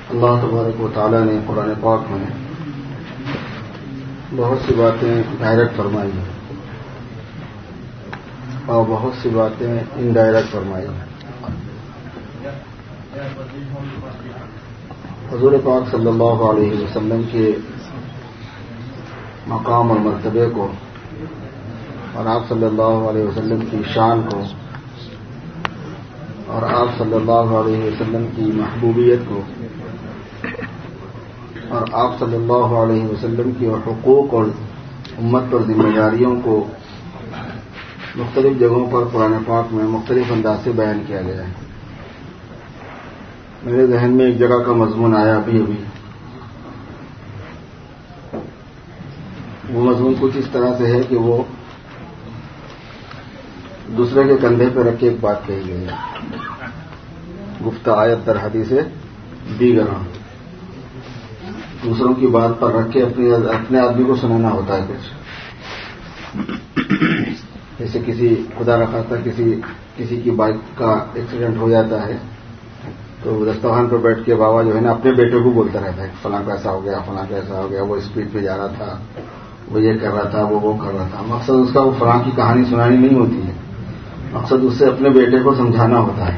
اللہ تبارک و تعالیٰ نے قرآن پاک میں بہت سی باتیں ڈائریکٹ فرمائی ہیں اور بہت سی باتیں انڈائریکٹ فرمائی ہیں. حضور پاک صلی اللہ علیہ وسلم کے مقام اور مرتبے کو اور آپ صلی اللہ علیہ وسلم کی شان کو اور آپ صلی اللہ علیہ وسلم کی محبوبیت کو اور آپ صلی اللہ علیہ وسلم کی حقوق اور امت پر ذمہ داریوں کو مختلف جگہوں پر قرآن پاک میں مختلف انداز سے بیان کیا گیا ہے. میرے ذہن میں ایک جگہ کا مضمون آیا ابھی. وہ مضمون کچھ اس طرح سے ہے کہ وہ دوسرے کے کندھے پہ رکھ کے ایک بات کہی گئی ہے. گفتہ آیت در حدیث دیگر دوسروں کی بات پر رکھ کے اپنے آدمی کو سنانا ہوتا ہے کچھ. جیسے کسی خدا نخواستہ کسی کی بائک کا ایکسیڈنٹ ہو جاتا ہے تو دسترخوان پر بیٹھ کے بابا جو ہے نا اپنے بیٹے کو بولتا رہتا ہے فلاں کیسا ہو گیا فلاں کیسا ہو گیا, وہ اسپیڈ پہ جا رہا تھا, وہ یہ کر رہا تھا, وہ کر رہا تھا. مقصد اس کا وہ فلاں کی کہانی سنانی نہیں ہوتی ہے, مقصد اس سے اپنے بیٹے کو سمجھانا ہوتا ہے.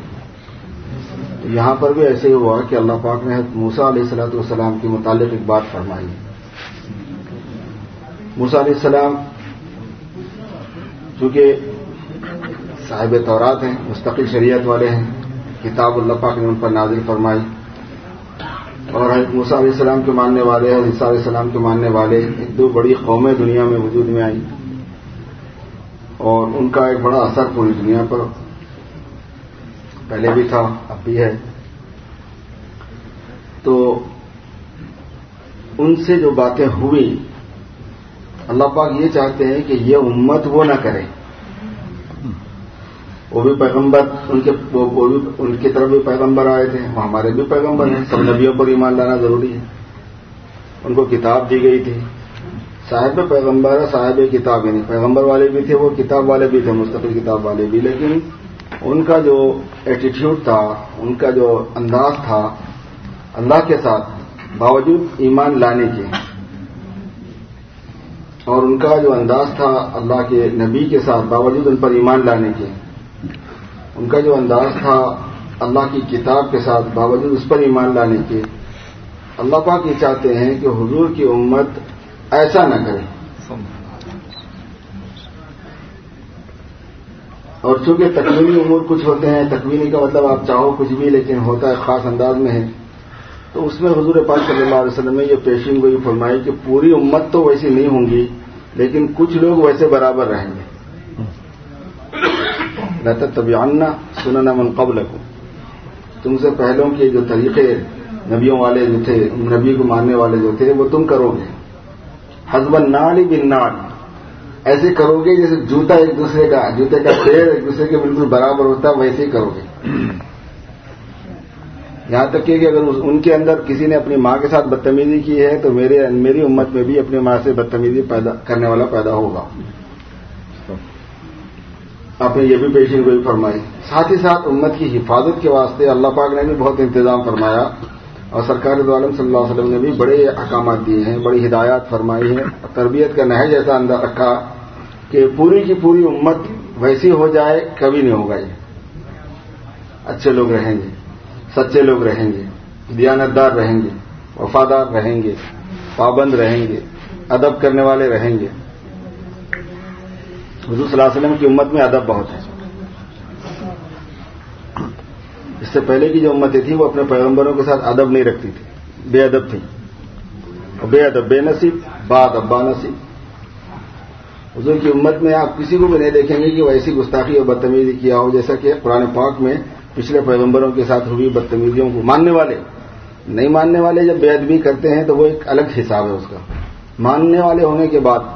یہاں پر بھی ایسے ہی ہوا کہ اللہ پاک نے موسیٰ علیہ الصلوۃ والسلام کے متعلق ایک بات فرمائی. موسیٰ علیہ السلام چونکہ صاحب تورات ہیں, مستقل شریعت والے ہیں, کتاب اللہ پاک نے ان پر نازل فرمائی, اور حضرت موسیٰ علیہ السلام کے ماننے والے اور عیسیٰ علیہ السلام کے ماننے والے ایک دو بڑی قومیں دنیا میں وجود میں آئیں اور ان کا ایک بڑا اثر پوری دنیا پر پہلے بھی تھا, اب بھی ہے. تو ان سے جو باتیں ہوئی اللہ پاک یہ چاہتے ہیں کہ یہ امت وہ نہ کرے. وہ بھی پیغمبر ان کی طرف بھی پیغمبر آئے تھے, وہ ہمارے بھی پیغمبر ہیں. سب نبیوں پر ایمان لانا ضروری ہے. ان کو کتاب دی گئی تھی, صاحب پیغمبر صاحب کتاب, یعنی پیغمبر والے بھی تھے, وہ کتاب والے بھی تھے, مستقل کتاب والے بھی. لیکن ان کا جو ایٹیٹیوڈ تھا, ان کا جو انداز تھا اللہ کے ساتھ باوجود ایمان لانے کے, اور ان کا جو انداز تھا اللہ کے نبی کے ساتھ باوجود ان پر ایمان لانے کے, ان کا جو انداز تھا اللہ کی کتاب کے ساتھ باوجود اس پر ایمان لانے کے, اللہ پاک یہ چاہتے ہیں کہ حضور کی امت ایسا نہ کرے. اور چونکہ تکوینی امور کچھ ہوتے ہیں, تکوینی کا مطلب آپ چاہو کچھ بھی لیکن ہوتا ہے خاص انداز میں ہے, تو اس میں حضور پاک صلی اللہ علیہ وسلم نے یہ پیشین گوئی فرمائی کہ پوری امت تو ویسی نہیں ہوں گی لیکن کچھ لوگ ویسے برابر رہیں گے. لَتَتَّبِعَنَّ سُنَنَ مَن قَبْلَكُمْ, تم سے پہلوں کے جو طریقے نبیوں والے جو تھے, نبی کو ماننے والے جو تھے, وہ تم کرو گے. حَذْوَ النَّعْلِ بِالنَّعْلِ, ایسے کرو گے جیسے جوتا ایک دوسرے کا, جوتے کا پیر ایک دوسرے کے بالکل برابر ہوتا ہے, ویسے ہی کرو گے. یہاں تک کہ اگر ان کے اندر کسی نے اپنی ماں کے ساتھ بدتمیزی کی ہے تو میری امت میں بھی اپنی ماں سے بدتمیزی کرنے والا پیدا ہوگا. آپ نے یہ بھی پیشین گوئی فرمائی. ساتھ ہی ساتھ امت کی حفاظت کے واسطے اللہ پاک نے بھی بہت انتظام فرمایا, اور سرکار دو عالم صلی اللہ علیہ وسلم نے بھی بڑے احکامات دیے ہیں, بڑی ہدایات فرمائی ہیں, تربیت کا نہج ایسا اندر رکھا کہ پوری کی پوری امت ویسی ہو جائے کبھی نہیں ہوگا. یہ اچھے لوگ رہیں گے, سچے لوگ رہیں گے, دیانتدار رہیں گے, وفادار رہیں گے, پابند رہیں گے, ادب کرنے والے رہیں گے. حضور صلی اللہ علیہ وسلم کی امت میں ادب بہت ہے. اس سے پہلے کی جو امتیں تھیں وہ اپنے پیغمبروں کے ساتھ ادب نہیں رکھتی تھی, بے ادب تھی. بے ادب بے نصیب, با ادب با نصیب. حضور کی امت میں آپ کسی کو بھی نہیں دیکھیں گے کہ وہ ایسی گستاخی اور بدتمیزی کیا ہو جیسا کہ قرآن پاک میں پچھلے پیغمبروں کے ساتھ ہوئی بدتمیزیوں کو. ماننے والے, نہیں ماننے والے جب بے ادبی کرتے ہیں تو وہ ایک الگ حساب ہے اس کا. ماننے والے ہونے کے بعد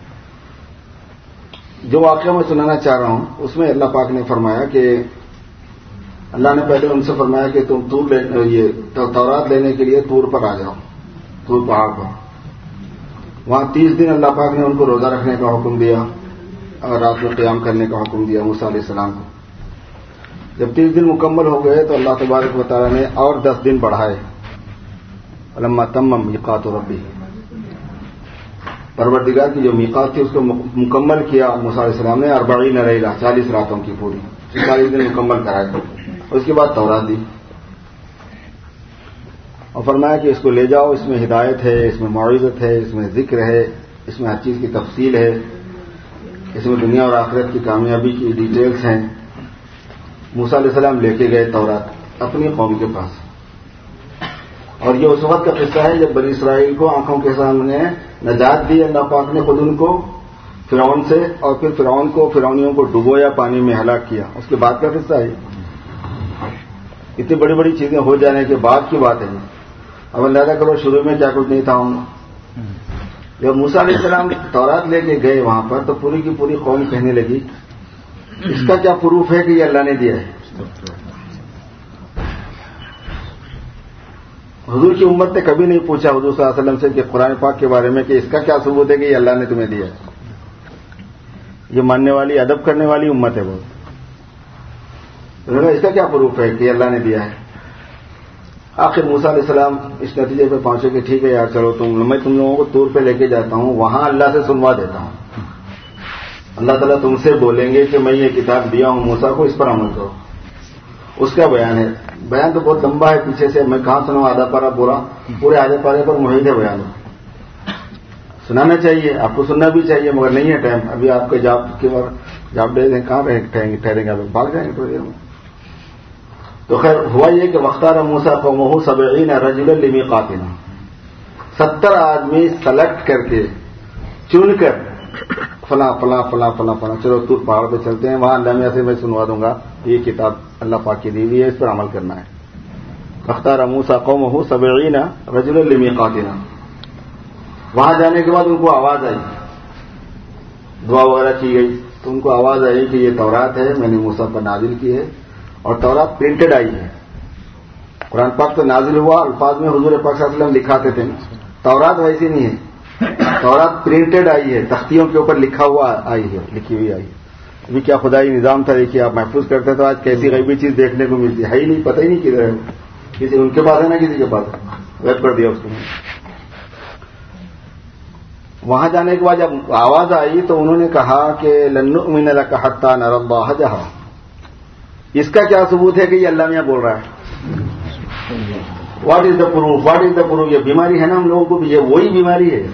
جو واقعہ میں سنانا چاہ رہا ہوں اس میں اللہ پاک نے فرمایا کہ اللہ نے پہلے ان سے فرمایا کہ تم تورات لینے کے لیے طور پر آ جاؤ, طور پہاڑ پر. وہاں 30 دن اللہ پاک نے ان کو روزہ رکھنے کا حکم دیا اور رات میں قیام کرنے کا حکم دیا موسیٰ علیہ السلام کو. جب 30 دن مکمل ہو گئے تو اللہ تبارک و تعالیٰ نے اور 10 دن بڑھائے فلما تم میقات ربی، پروردگار کی جو میقات تھی اس کو مکمل کیا موسیٰ علیہ السلام نے 40 لیلہ، 40 راتوں کی پوری 40 دن مکمل کرائے. اس کے بعد تورات دی اور فرمایا کہ اس کو لے جاؤ، اس میں ہدایت ہے، اس میں موعظت ہے، اس میں ذکر ہے، اس میں ہر چیز کی تفصیل ہے، اس میں دنیا اور آخرت کی کامیابی کی ڈیٹیلز ہیں. موسیٰ علیہ السلام لے کے گئے تورات اپنی قوم کے پاس، اور یہ اس وقت کا قصہ ہے جب بنی اسرائیل کو آنکھوں کے سامنے نجات دی اللہ پاک نے خود ان کو فرعون سے، اور پھر فرعونیوں کو ڈبویا، پانی میں ہلاک کیا. اس کے بعد کا قصہ ہے. اتنی بڑی بڑی چیزیں ہو جانے کے بعد کی بات ہے. اب اندازہ کرو شروع میں کیا کچھ نہیں تھا. جب موسیٰ علیہ السلام تورات لے کے گئے وہاں پر تو پوری کی پوری قوم کہنے لگی اس کا کیا پروف ہے کہ یہ اللہ نے دیا ہے. حضور کی امت نے کبھی نہیں پوچھا حضور صلی اللہ علیہ وسلم سے کہ قرآن پاک کے بارے میں کہ اس کا کیا ثبوت ہے کہ یہ اللہ نے تمہیں دیا ہے. یہ ماننے والی، ادب کرنے والی امت ہے بہت. اس کا کیا پروف ہے کہ اللہ نے دیا ہے. آخر موسیٰ علیہ السلام اس نتیجے پہ پہنچے کہ ٹھیک ہے یار چلو میں تم لوگوں کو طور پہ لے کے جاتا ہوں، وہاں اللہ سے سنوا دیتا ہوں. اللہ تعالیٰ تم سے بولیں گے کہ میں یہ کتاب دیا ہوں موسیٰ کو، اس پر عمل کرو. اس کا بیان ہے. بیان تو بہت لمبا ہے، پیچھے سے میں کہاں سنوں، آدھا پارہ پورا، پورے آدھے پارے پر محیط ہے بیان. سنانا چاہیے، آپ کو سننا بھی چاہیے، مگر نہیں ہے ٹائم. ابھی آپ کے جاب دے دیں، کہاں ٹھہریں گے، بھاگ جائیں گے تھوڑی دیر میں. تو خیر ہوا یہ کہ واختار موسیٰ قومہ 70 رجلا لمیقاتنا، 70 آدمی سلیکٹ کر کے چن کر فلاں فلاں فلاں فلاں فلاں چلو طور پہاڑ پہ چلتے ہیں، وہاں اللہ میاں سے میں سنوا دوں گا یہ کتاب اللہ پاک کی دی ہوئی ہے، اس پر عمل کرنا ہے. واختار موسیٰ قومہ 70 رجلا لمیقاتنا. وہاں جانے کے بعد ان کو آواز آئی، دعا وغیرہ کی گئی تو ان کو آواز آئی کہ یہ تورات ہے، میں نے موسیٰ پر نازل کی ہے، اور تورات پرنٹڈ آئی ہے. قرآن پاک تو نازل ہوا، الفاظ میں حضور پاک صلی اللہ علیہ وسلم دکھاتے تھے. تورات ویسی نہیں ہے، تورات پرنٹڈ آئی ہے، تختیوں کے اوپر لکھا ہوا آئی ہے، لکھی ہوئی آئی ہے. ابھی کیا خدائی نظام تھا دیکھیے، آپ محفوظ کرتے تو آج کیسی غیبی چیز دیکھنے کو ملتی ہے ہی نہیں، پتہ ہی نہیں کدھر ہے. کسی ان کے پاس ہے نا کسی کے پاس، غائب کر دیا اس کو. وہاں جانے کے بعد جب آواز آئی تو انہوں نے کہا کہ لن نؤمن لک حتی نری اللہ جہرا. اس کا کیا ثبوت ہے کہ یہ اللہ میاں بول رہا ہے. What is the proof, what is the proof. یہ بیماری ہے نا ہم لوگوں کو بھی، یہ وہی بیماری ہے.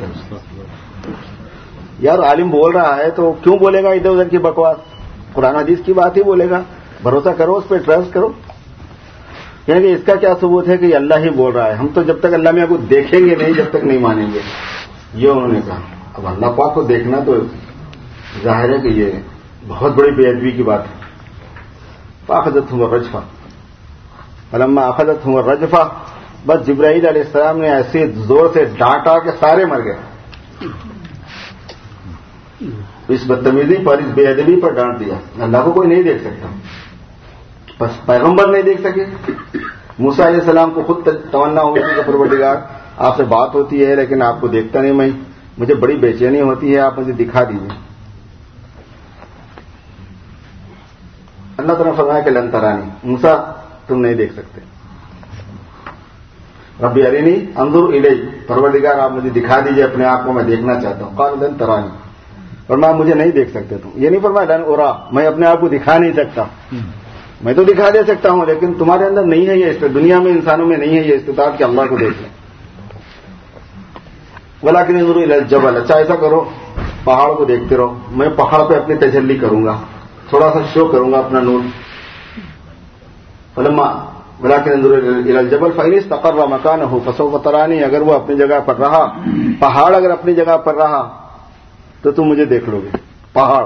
یار عالم بول رہا ہے تو کیوں بولے گا ادھر ادھر کی بکواس، قرآن حدیث کی بات ہی بولے گا. بھروسہ کرو اس پہ، ٹرسٹ کرو. یعنی کہ اس کا کیا ثبوت ہے کہ یہ اللہ ہی بول رہا ہے. ہم تو جب تک اللہ میاں کو دیکھیں گے نہیں، جب تک نہیں مانیں گے. یہ انہوں نے کہا. اب اللہ پاک کو دیکھنا تو ظاہر ہے کہ یہ بہت بڑی بے ادبی کی بات ہے. فاخذتهم الرجفہ، فلما اخذتهم الرجفہ، بس جبرائیل علیہ السلام نے ایسے زور سے ڈانٹا کہ سارے مر گئے. اس بدتمیزی پر، اس بے ادبی پر ڈانٹ دیا. اللہ کو کوئی نہیں دیکھ سکتا، بس پیغمبر نہیں دیکھ سکے. موسیٰ علیہ السلام کو خود تمنا ہوئی کہ پروردگار آپ سے بات ہوتی ہے لیکن آپ کو دیکھتا نہیں میں، مجھے بڑی بے چینی ہوتی ہے، آپ مجھے دکھا دیجیے. اللہ تعالیٰ نے فرمایا کہ لن ترانی، موسیٰ تم نہیں دیکھ سکتے. ربی ارینی انظر الی، پروردگار آپ مجھے دکھا دیجیے اپنے آپ کو، میں دیکھنا چاہتا ہوں. قال لن ترانی، فرمایا مجھے نہیں دیکھ سکتے تم. یہ نہیں فرمایا لن ارا، میں اپنے آپ کو دکھا نہیں سکتا. میں تو دکھا دے سکتا ہوں لیکن تمہارے اندر نہیں ہے یہ، دنیا میں انسانوں میں نہیں ہے یہ استطاعت کہ اللہ کو دیکھ لیں. ولکن انظر الی الجبل، اچھا ایسا کرو پہاڑ کو دیکھتے رہو، میں پہاڑ پہ اپنی تجلی کروں گا، تھوڑا سا شو کروں گا اپنا نور. فلما ولکن انظر الی الجبل فإن استقر مکانہ فسوف ترانی، اگر وہ اپنی جگہ پر رہا، پہاڑ اگر اپنی جگہ پر رہا تو تم مجھے دیکھ لو گے. پہاڑ.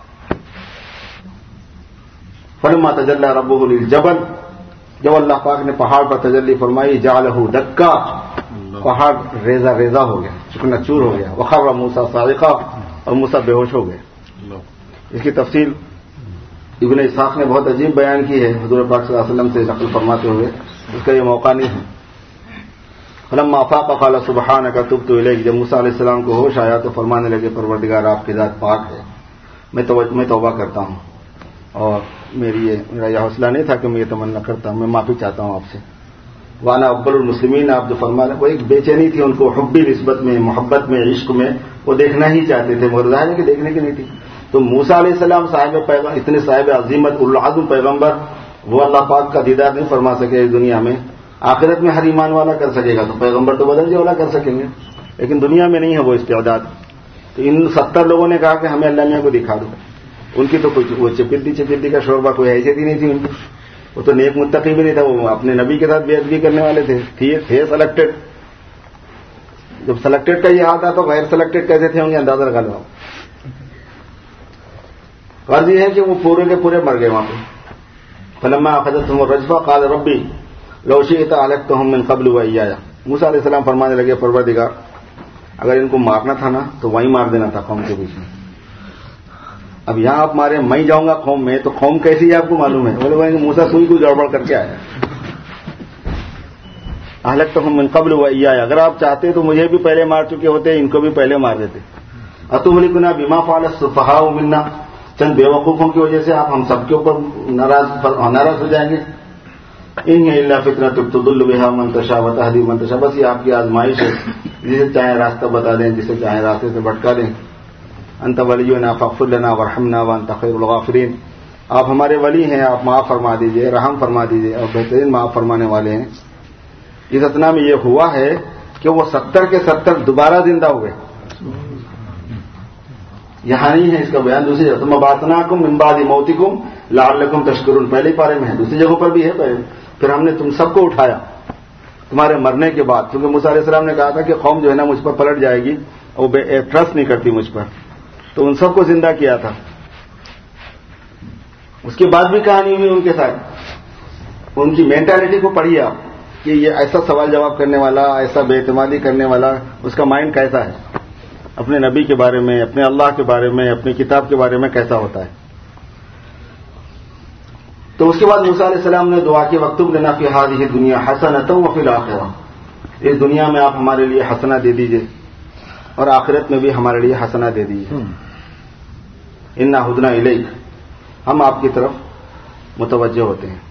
فلما تجلی ربہ للجبل، جب اللہ پاک نے پہاڑ پر تجلی فرمائی، جعلہ دکا، پہاڑ ریزہ ریزہ ہو گیا، چکنا چور ہو گیا. وخر موسیٰ صاعقہ، اور موسیٰ بے ہوش ہو گئے. اس کی تفصیل ابن اسحاق نے بہت عجیب بیان کی ہے حضور پاک صلی اللہ علیہ وسلم سے نقل فرماتے ہوئے، اس کا یہ موقع نہیں ہے. فلما افاق قال سبحانک تبت الیک، جب موسیٰ علیہ السلام کو ہوش آیا تو فرمانے لگے پروردگار آپ کی ذات پاک ہے، میں توبہ کرتا ہوں، اور میرا یہ حوصلہ نہیں تھا کہ میں یہ تمنا کرتا ہوں، میں معافی چاہتا ہوں آپ سے. وانا اول المسلمین آپ جو فرما رہے ہیں، وہ ایک بے چینی تھی ان کو حبی نسبت میں، محبت میں، عشق میں، وہ دیکھنا ہی چاہتے تھے مگر ظاہر ہے کہ دیکھنے کی نہیں تھی. تو موسیٰ علیہ السلام صاحب پیغمبر، اتنے صاحب عظیمت العظم پیغمبر، وہ اللہ پاک کا دیدار نہیں فرما سکے اس دنیا میں. آخرت میں ہر ایمان والا کر سکے گا تو پیغمبر تو بدل والا کر سکیں گے، لیکن دنیا میں نہیں ہے وہ استعداد. تو ان 70 لوگوں نے کہا کہ ہمیں اللہ میاں کو دکھا دو. ان کی تو کچھ وہ چپردی کا شوربہ کوئی حیثیت ہی نہیں تھی ان کی. وہ تو نیک متقی بھی نہیں تھا، وہ اپنے نبی کے ساتھ بیعت بھی کرنے والے تھے سلیکٹڈ. جب سلیکٹڈ کا یہ حال تھا تو غیر سلیکٹڈ کیسے تھے ہوں گے اندازہ لگا لو. غرض یہ ہے کہ وہ پورے کے پورے مر گئے وہاں پہ. فلما اخذتهم الرجفة قال ربي لو شئت اهلكتهم من قبل وإياي. موسیٰ علیہ السلام فرمانے لگے پروردگار اگر ان کو مارنا تھا نا تو وہیں مار دینا تھا قوم کے بیچ میں. اب یہاں آپ مارے میں جاؤں گا قوم میں، تو قوم کیسی ہے آپ کو معلوم ہے. بولے بھائی موسیٰ تو ہی کوئی گڑبڑ کر کے آیا. اهلكتهم من قبل وإياي، اگر آپ چاہتے تو مجھے بھی پہلے مار چکے ہوتے، ان کو بھی پہلے مار دیتے. اتهلكنا بما فعل السفهاء منا، چند بے وقوفوں کی وجہ سے آپ ہم سب کے اوپر ناراض ہو جائیں گے. ان الا فتنۃ تضل بها من تشاء وتهدي من تشاء، بس یہ آپ کی آزمائش ہے، جسے چاہے راستہ بتا دیں، جسے چاہے راستے سے بھٹکا دیں. انت ولینا فاغفر لنا وارحمنا وانت خیر الغافرین، آپ ہمارے ولی ہیں، آپ معاف فرما دیجئے، رحم فرما دیجئے، اور بہترین معاف فرمانے والے ہیں. اس اثنا میں یہ ہوا ہے کہ وہ 70 کے 70 دوبارہ زندہ ہوئے. یہاں نہیں ہے اس کا بیان، دوسری جگہ تم باتناکم من بعد موتکم لعلکم تشکرون، پہلے پارے میں ہے، دوسری جگہوں پر بھی ہے. پھر ہم نے تم سب کو اٹھایا تمہارے مرنے کے بعد، کیونکہ موسیٰ علیہ السلام نے کہا تھا کہ قوم جو ہے نا مجھ پر پلٹ جائے گی اور ٹرسٹ نہیں کرتی مجھ پر، تو ان سب کو زندہ کیا تھا. اس کے بعد بھی کہانی ہوئی ان کے ساتھ. ان کی مینٹالٹی کو پڑھیے آپ کہ یہ ایسا سوال جواب کرنے والا، ایسا بے اعتمادی کرنے والا، اس کا مائنڈ کیسا ہے، اپنے نبی کے بارے میں، اپنے اللہ کے بارے میں، اپنی کتاب کے بارے میں کیسا ہوتا ہے. تو اس کے بعد موسیٰ علیہ السلام نے دعا کی وَاكْتُبْ لَنَا فِي هَٰذِهِ الدُّنْيَا حَسَنَةً وَفِي الْآخِرَةِ، اس دنیا میں آپ ہمارے لیے حسنہ دے دیجئے اور آخرت میں بھی ہمارے لیے حسنہ دے دیجئے. اِنَّا هُدْنَا إِلَيْكَ، ہم آپ کی طرف متوجہ ہوتے ہیں.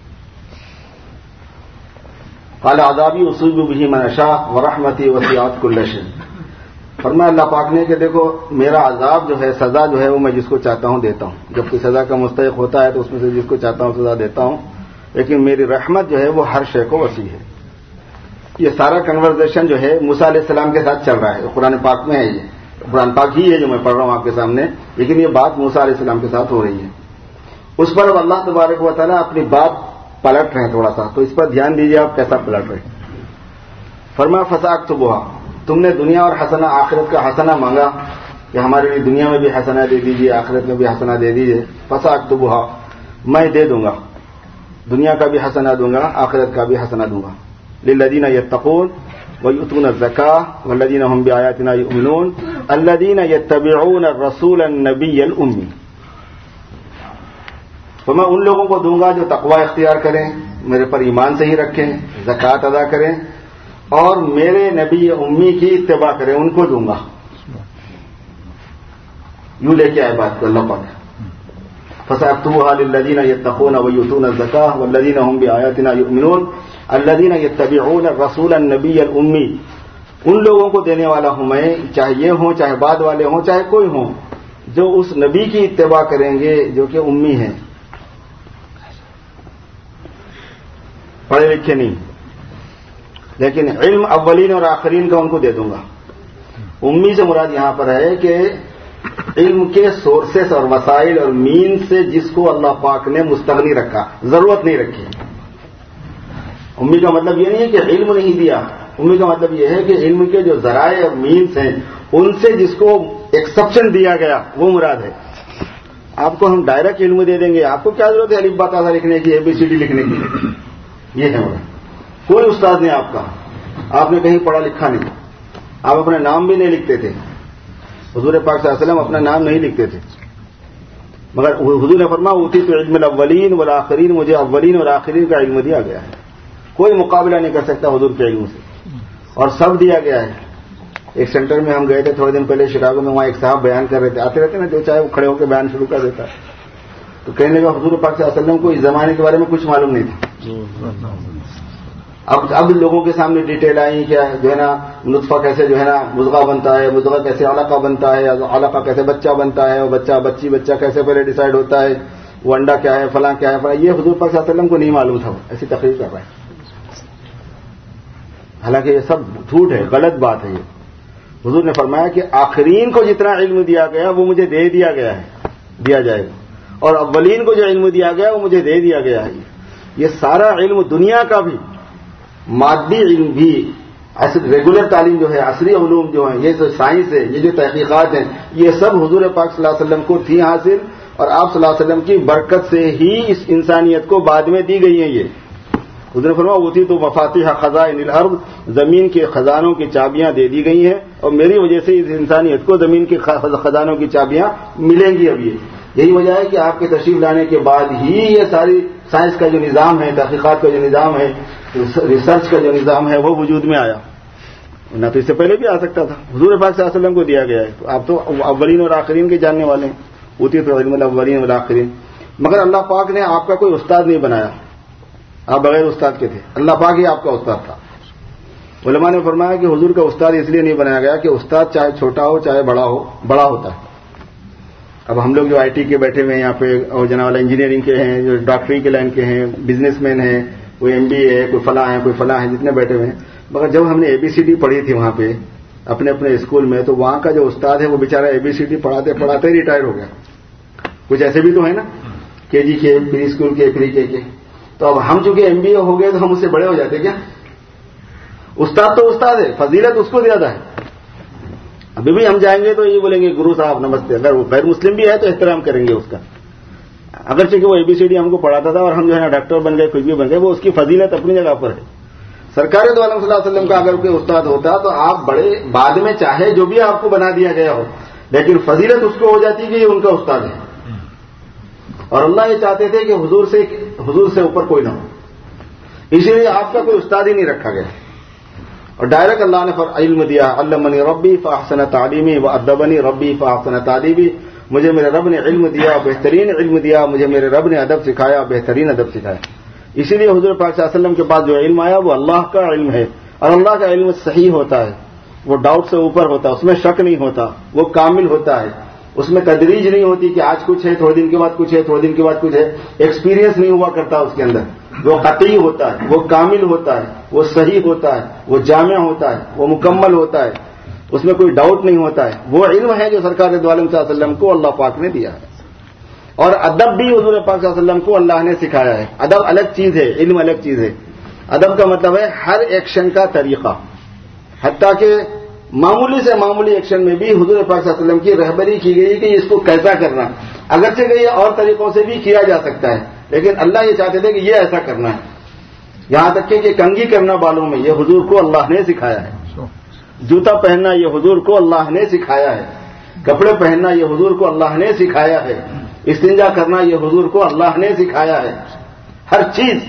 قَالَ عَذَابِي أُصِيبُ بِهِ مَنْ أَشَاءُ وَرَحْمَتِي وَسِعَتْ كُلَّ شَيْءٍ. فرمایا اللہ پاک نے کہ دیکھو میرا عذاب جو ہے، سزا جو ہے، وہ میں جس کو چاہتا ہوں دیتا ہوں. جب کوئی سزا کا مستحق ہوتا ہے تو اس میں سے جس کو چاہتا ہوں سزا دیتا ہوں، لیکن میری رحمت جو ہے وہ ہر شے کو وسیع ہے. یہ سارا کنورزیشن جو ہے موسیٰ علیہ السلام کے ساتھ چل رہا ہے، قرآن پاک میں ہے. یہ قرآن پاک ہی ہے جو میں پڑھ رہا ہوں آپ کے سامنے، لیکن یہ بات موسیٰ علیہ السلام کے ساتھ ہو رہی ہے. اس پر اب اللہ تبارک و تعالیٰ اپنی بات پلٹ رہے ہیں تھوڑا سا، تو اس پر دھیان دیجیے آپ کیسا پلٹ رہے ہیں. فرمایا فَسَأَكْتُبُهَا، تم نے دنیا اور حسنہ آخرت کا حسنہ مانگا کہ ہمارے لیے دنیا میں بھی حسنہ دے دیجیے، آخرت میں بھی حسنہ دے دیجیے. فَسَأَكْتُبُهَا، میں دے دوں گا، دنیا کا بھی حسنہ دوں گا، آخرت کا بھی حسنہ دوں گا. لِلَّذِينَ يَتَّقُونَ وَيُؤْتُونَ الزَّكَاةَ وَالَّذِينَ هُمْ بِآيَاتِنَا يُؤْمِنُونَ الَّذِينَ يَتَّبِعُونَ الرَّسُولَ النَّبِيَّ الْأُمِّيَّ. تو میں ان لوگوں کو دوں گا جو تقوی اختیار کریں، میرے پر ایمان سے ہی رکھیں، زکوٰۃ ادا کریں اور میرے نبی امی کی اتباع کریں، ان کو دوں گا. یوں لے کے آئے بات کو اللہ پاک. فَسَأَكْتُبُهَا لِلَّذِينَ يَتَّقُونَ وَيُؤْتُونَ الزَّكَاةَ وَالَّذِينَ هُمْ بِآيَاتِنَا يُؤْمِنُونَ الَّذِينَ يَتَّبِعُونَ الرَّسُولَ النَّبِيَّ الْأُمِّيَّ. ان لوگوں کو دینے والا ہوں میں، چاہے یہ ہوں، چاہے بعد والے ہوں، چاہے کوئی ہوں، جو اس نبی کی اتباع کریں گے جو کہ امی ہیں، پڑھے لکھے نہیں، لیکن علم اولین اور آخرین کا ان کو دے دوں گا. امی سے مراد یہاں پر ہے کہ علم کے سورسز اور وسائل اور مین سے جس کو اللہ پاک نے مستغنی رکھا، ضرورت نہیں رکھی. امی کا مطلب یہ نہیں ہے کہ علم نہیں دیا، امی کا مطلب یہ ہے کہ علم کے جو ذرائع اور مینس ہیں ان سے جس کو ایکسپشن دیا گیا وہ مراد ہے. آپ کو ہم ڈائریکٹ علم دے دیں گے، آپ کو کیا ضرورت ہے الف با تا سا لکھنے کی، ABCD لکھنے کی. یہ ہے مراد. کوئی استاد نہیں آپ کا، آپ نے کہیں پڑھا لکھا نہیں، آپ اپنا نام بھی نہیں لکھتے تھے. حضور پاک صلی اللہ علیہ وسلم اپنا نام نہیں لکھتے تھے، مگر حضور نے فرمایا اوتیت علم الاولین والآخرین، مجھے اولین اور آخرین کا علم دیا گیا ہے. کوئی مقابلہ نہیں کر سکتا حضور کے علم سے، اور سب دیا گیا ہے. ایک سینٹر میں ہم گئے تھے تھوڑے دن پہلے شکاگو میں، وہاں ایک صاحب بیان کر رہے تھے، آتے رہتے نا جو چاہے وہ کھڑے ہو کے بیان شروع کر دیتا ہے. تو کہنے لگا حضور پاک صلی اللہ علیہ وسلم کو اس زمانے کے بارے میں کچھ معلوم نہیں تھا. اب لوگوں کے سامنے ڈیٹیل آئی کہ جو ہے نا نطفہ کیسے جو ہے نا مضغہ بنتا ہے, مضغہ کیسے علقہ بنتا ہے, علقہ کیسے بچہ بنتا ہے, اور بچہ کیسے پہلے ڈیسائیڈ ہوتا ہے, وہ انڈا کیا ہے, فلاں کیا ہے, یہ حضور پاک صلی اللہ علیہ وسلم کو نہیں معلوم تھا, ایسی تقریر کر رہا ہے. حالانکہ یہ سب جھوٹ ہے, غلط بات ہے. یہ حضور نے فرمایا کہ آخرین کو جتنا علم دیا گیا وہ مجھے دے دیا گیا ہے, دیا جائے گا, اور اولین کو جو علم دیا گیا وہ مجھے دے دیا گیا ہے. یہ سارا علم دنیا کا بھی, مادی علم بھی, ریگولر تعلیم جو ہے, عصری علوم جو ہیں, یہ جو سائنس ہے, یہ جو تحقیقات ہیں, یہ سب حضور پاک صلی اللہ علیہ وسلم کو تھی حاصل, اور آپ صلی اللہ علیہ وسلم کی برکت سے ہی اس انسانیت کو بعد میں دی گئی ہیں. یہ حضور نے فرمایا اوتی تو مفاتیح خزائن الارض, زمین کے خزانوں کی چابیاں دے دی گئی ہیں, اور میری وجہ سے اس انسانیت کو زمین کے خزانوں کی چابیاں ملیں گی. اب یہی وجہ ہے کہ آپ کے تشریف لانے کے بعد ہی یہ ساری سائنس کا جو نظام ہے, تحقیقات کا جو نظام ہے, ریسرچ کا جو نظام ہے, وہ وجود میں آیا. نہ تو اس سے پہلے بھی آ سکتا تھا. حضور پاک صلی اللہ علیہ وسلم کو دیا گیا ہے. آپ تو اولین اور آخرین کے جاننے والے ہیں, اوتی تو علم الاولین والآخرین. مگر اللہ پاک نے آپ کا کوئی استاد نہیں بنایا, آپ بغیر استاد کے تھے. اللہ پاک ہی آپ کا استاد تھا. علماء نے فرمایا کہ حضور کا استاد اس لیے نہیں بنایا گیا کہ استاد چاہے چھوٹا ہو چاہے بڑا ہو, بڑا ہوتا ہے. اب ہم لوگ جو آئی ٹی کے بیٹھے ہوئے ہیں یہاں پہ, اور جناب انجینئرنگ کے ہیں, جو ڈاکٹری کے لائن کے ہیں, بزنس مین ہیں, کوئی ایم بی اے, کوئی فلاں ہے, کوئی فلاں ہے, جتنے بیٹھے ہوئے ہیں. مگر جب ہم نے اے بی سی ڈی پڑھی تھی وہاں پہ اپنے اپنے اسکول میں, تو وہاں کا جو استاد ہے وہ بیچارہ اے بی سی ڈی پڑھاتے پڑھاتے ریٹائر ہو گیا. کچھ ایسے بھی تو ہے نا, کے جی کے, پری اسکول کے, پری کے. تو اب ہم چونکہ ایم بی اے ہو گئے تو ہم اس سے بڑے ہو جاتے کیا؟ استاد تو استاد ہے, فضیلت اس کو زیادہ ہے. ابھی بھی ہم جائیں گے تو یہ بولیں گے گرو صاحب نمستے. اگر وہ غیر مسلم بھی ہے تو احترام کریں گے اس کا, اگرچہ کہ وہ اے بی سی ڈی ہم کو پڑھاتا تھا اور ہم جو ہے نا ڈاکٹر بن گئے, کچھ بھی بن گئے, وہ اس کی فضیلت اپنی جگہ پر ہے. سرکار دو عالم صلی اللہ علیہ وسلم کا اگر کوئی استاد ہوتا تو آپ بڑے بعد میں چاہے جو بھی آپ کو بنا دیا گیا ہو, لیکن فضیلت اس کو ہو جاتی کہ یہ ان کا استاد ہے. اور اللہ یہ چاہتے تھے کہ حضور سے اوپر کوئی نہ ہو, اسی لیے آپ کا کوئی استاد ہی نہیں رکھا گیا. اور ڈائریکٹ اللہ نے علم دیا, علمنی ربی فاحسن تعلیمی وادبنی ربی فاحسن تعلیمی. مجھے میرے رب نے علم دیا, بہترین علم دیا, مجھے میرے رب نے ادب سکھایا, بہترین ادب سکھایا. اسی لیے حضور پاک صلی اللہ علیہ وسلم کے پاس جو علم آیا وہ اللہ کا علم ہے, اور اللہ کا علم صحیح ہوتا ہے, وہ ڈاؤٹ سے اوپر ہوتا ہے, اس میں شک نہیں ہوتا, وہ کامل ہوتا ہے. اس میں تدریج نہیں ہوتی کہ آج کچھ ہے, تھوڑے دن کے بعد کچھ ہے, تھوڑے دن کے بعد کچھ ہے. ایکسپیرینس نہیں ہوا کرتا اس کے اندر. وہ قطعی ہوتا ہے, وہ کامل ہوتا ہے, وہ صحیح ہوتا ہے, وہ جامع ہوتا ہے, وہ مکمل ہوتا ہے, اس میں کوئی ڈاؤٹ نہیں ہوتا ہے. وہ علم ہے جو سرکار دو عالم صلی اللہ علیہ وسلم کو اللہ پاک نے دیا ہے. اور ادب بھی حضور پاک صلی اللہ علیہ وسلم کو اللہ نے سکھایا ہے. ادب الگ چیز ہے, علم الگ چیز ہے. ادب کا مطلب ہے ہر ایکشن کا طریقہ, حتیٰ کہ معمولی سے معمولی ایکشن میں بھی حضور پاک صلی اللہ علیہ وسلم کی رہبری کی گئی کہ اس کو کیسا کرنا. اگرچہ کہ یہ اور طریقوں سے بھی کیا جا سکتا ہے, لیکن اللہ یہ چاہتے تھے کہ یہ ایسا کرنا ہے. یہاں تک کہ کنگھی کرنا بالوں میں یہ حضور کو اللہ نے سکھایا ہے. جوتا پہننا یہ حضور کو اللہ نے سکھایا ہے. کپڑے پہننا یہ حضور کو اللہ نے سکھایا ہے. استنجا کرنا یہ حضور کو اللہ نے سکھایا ہے. ہر چیز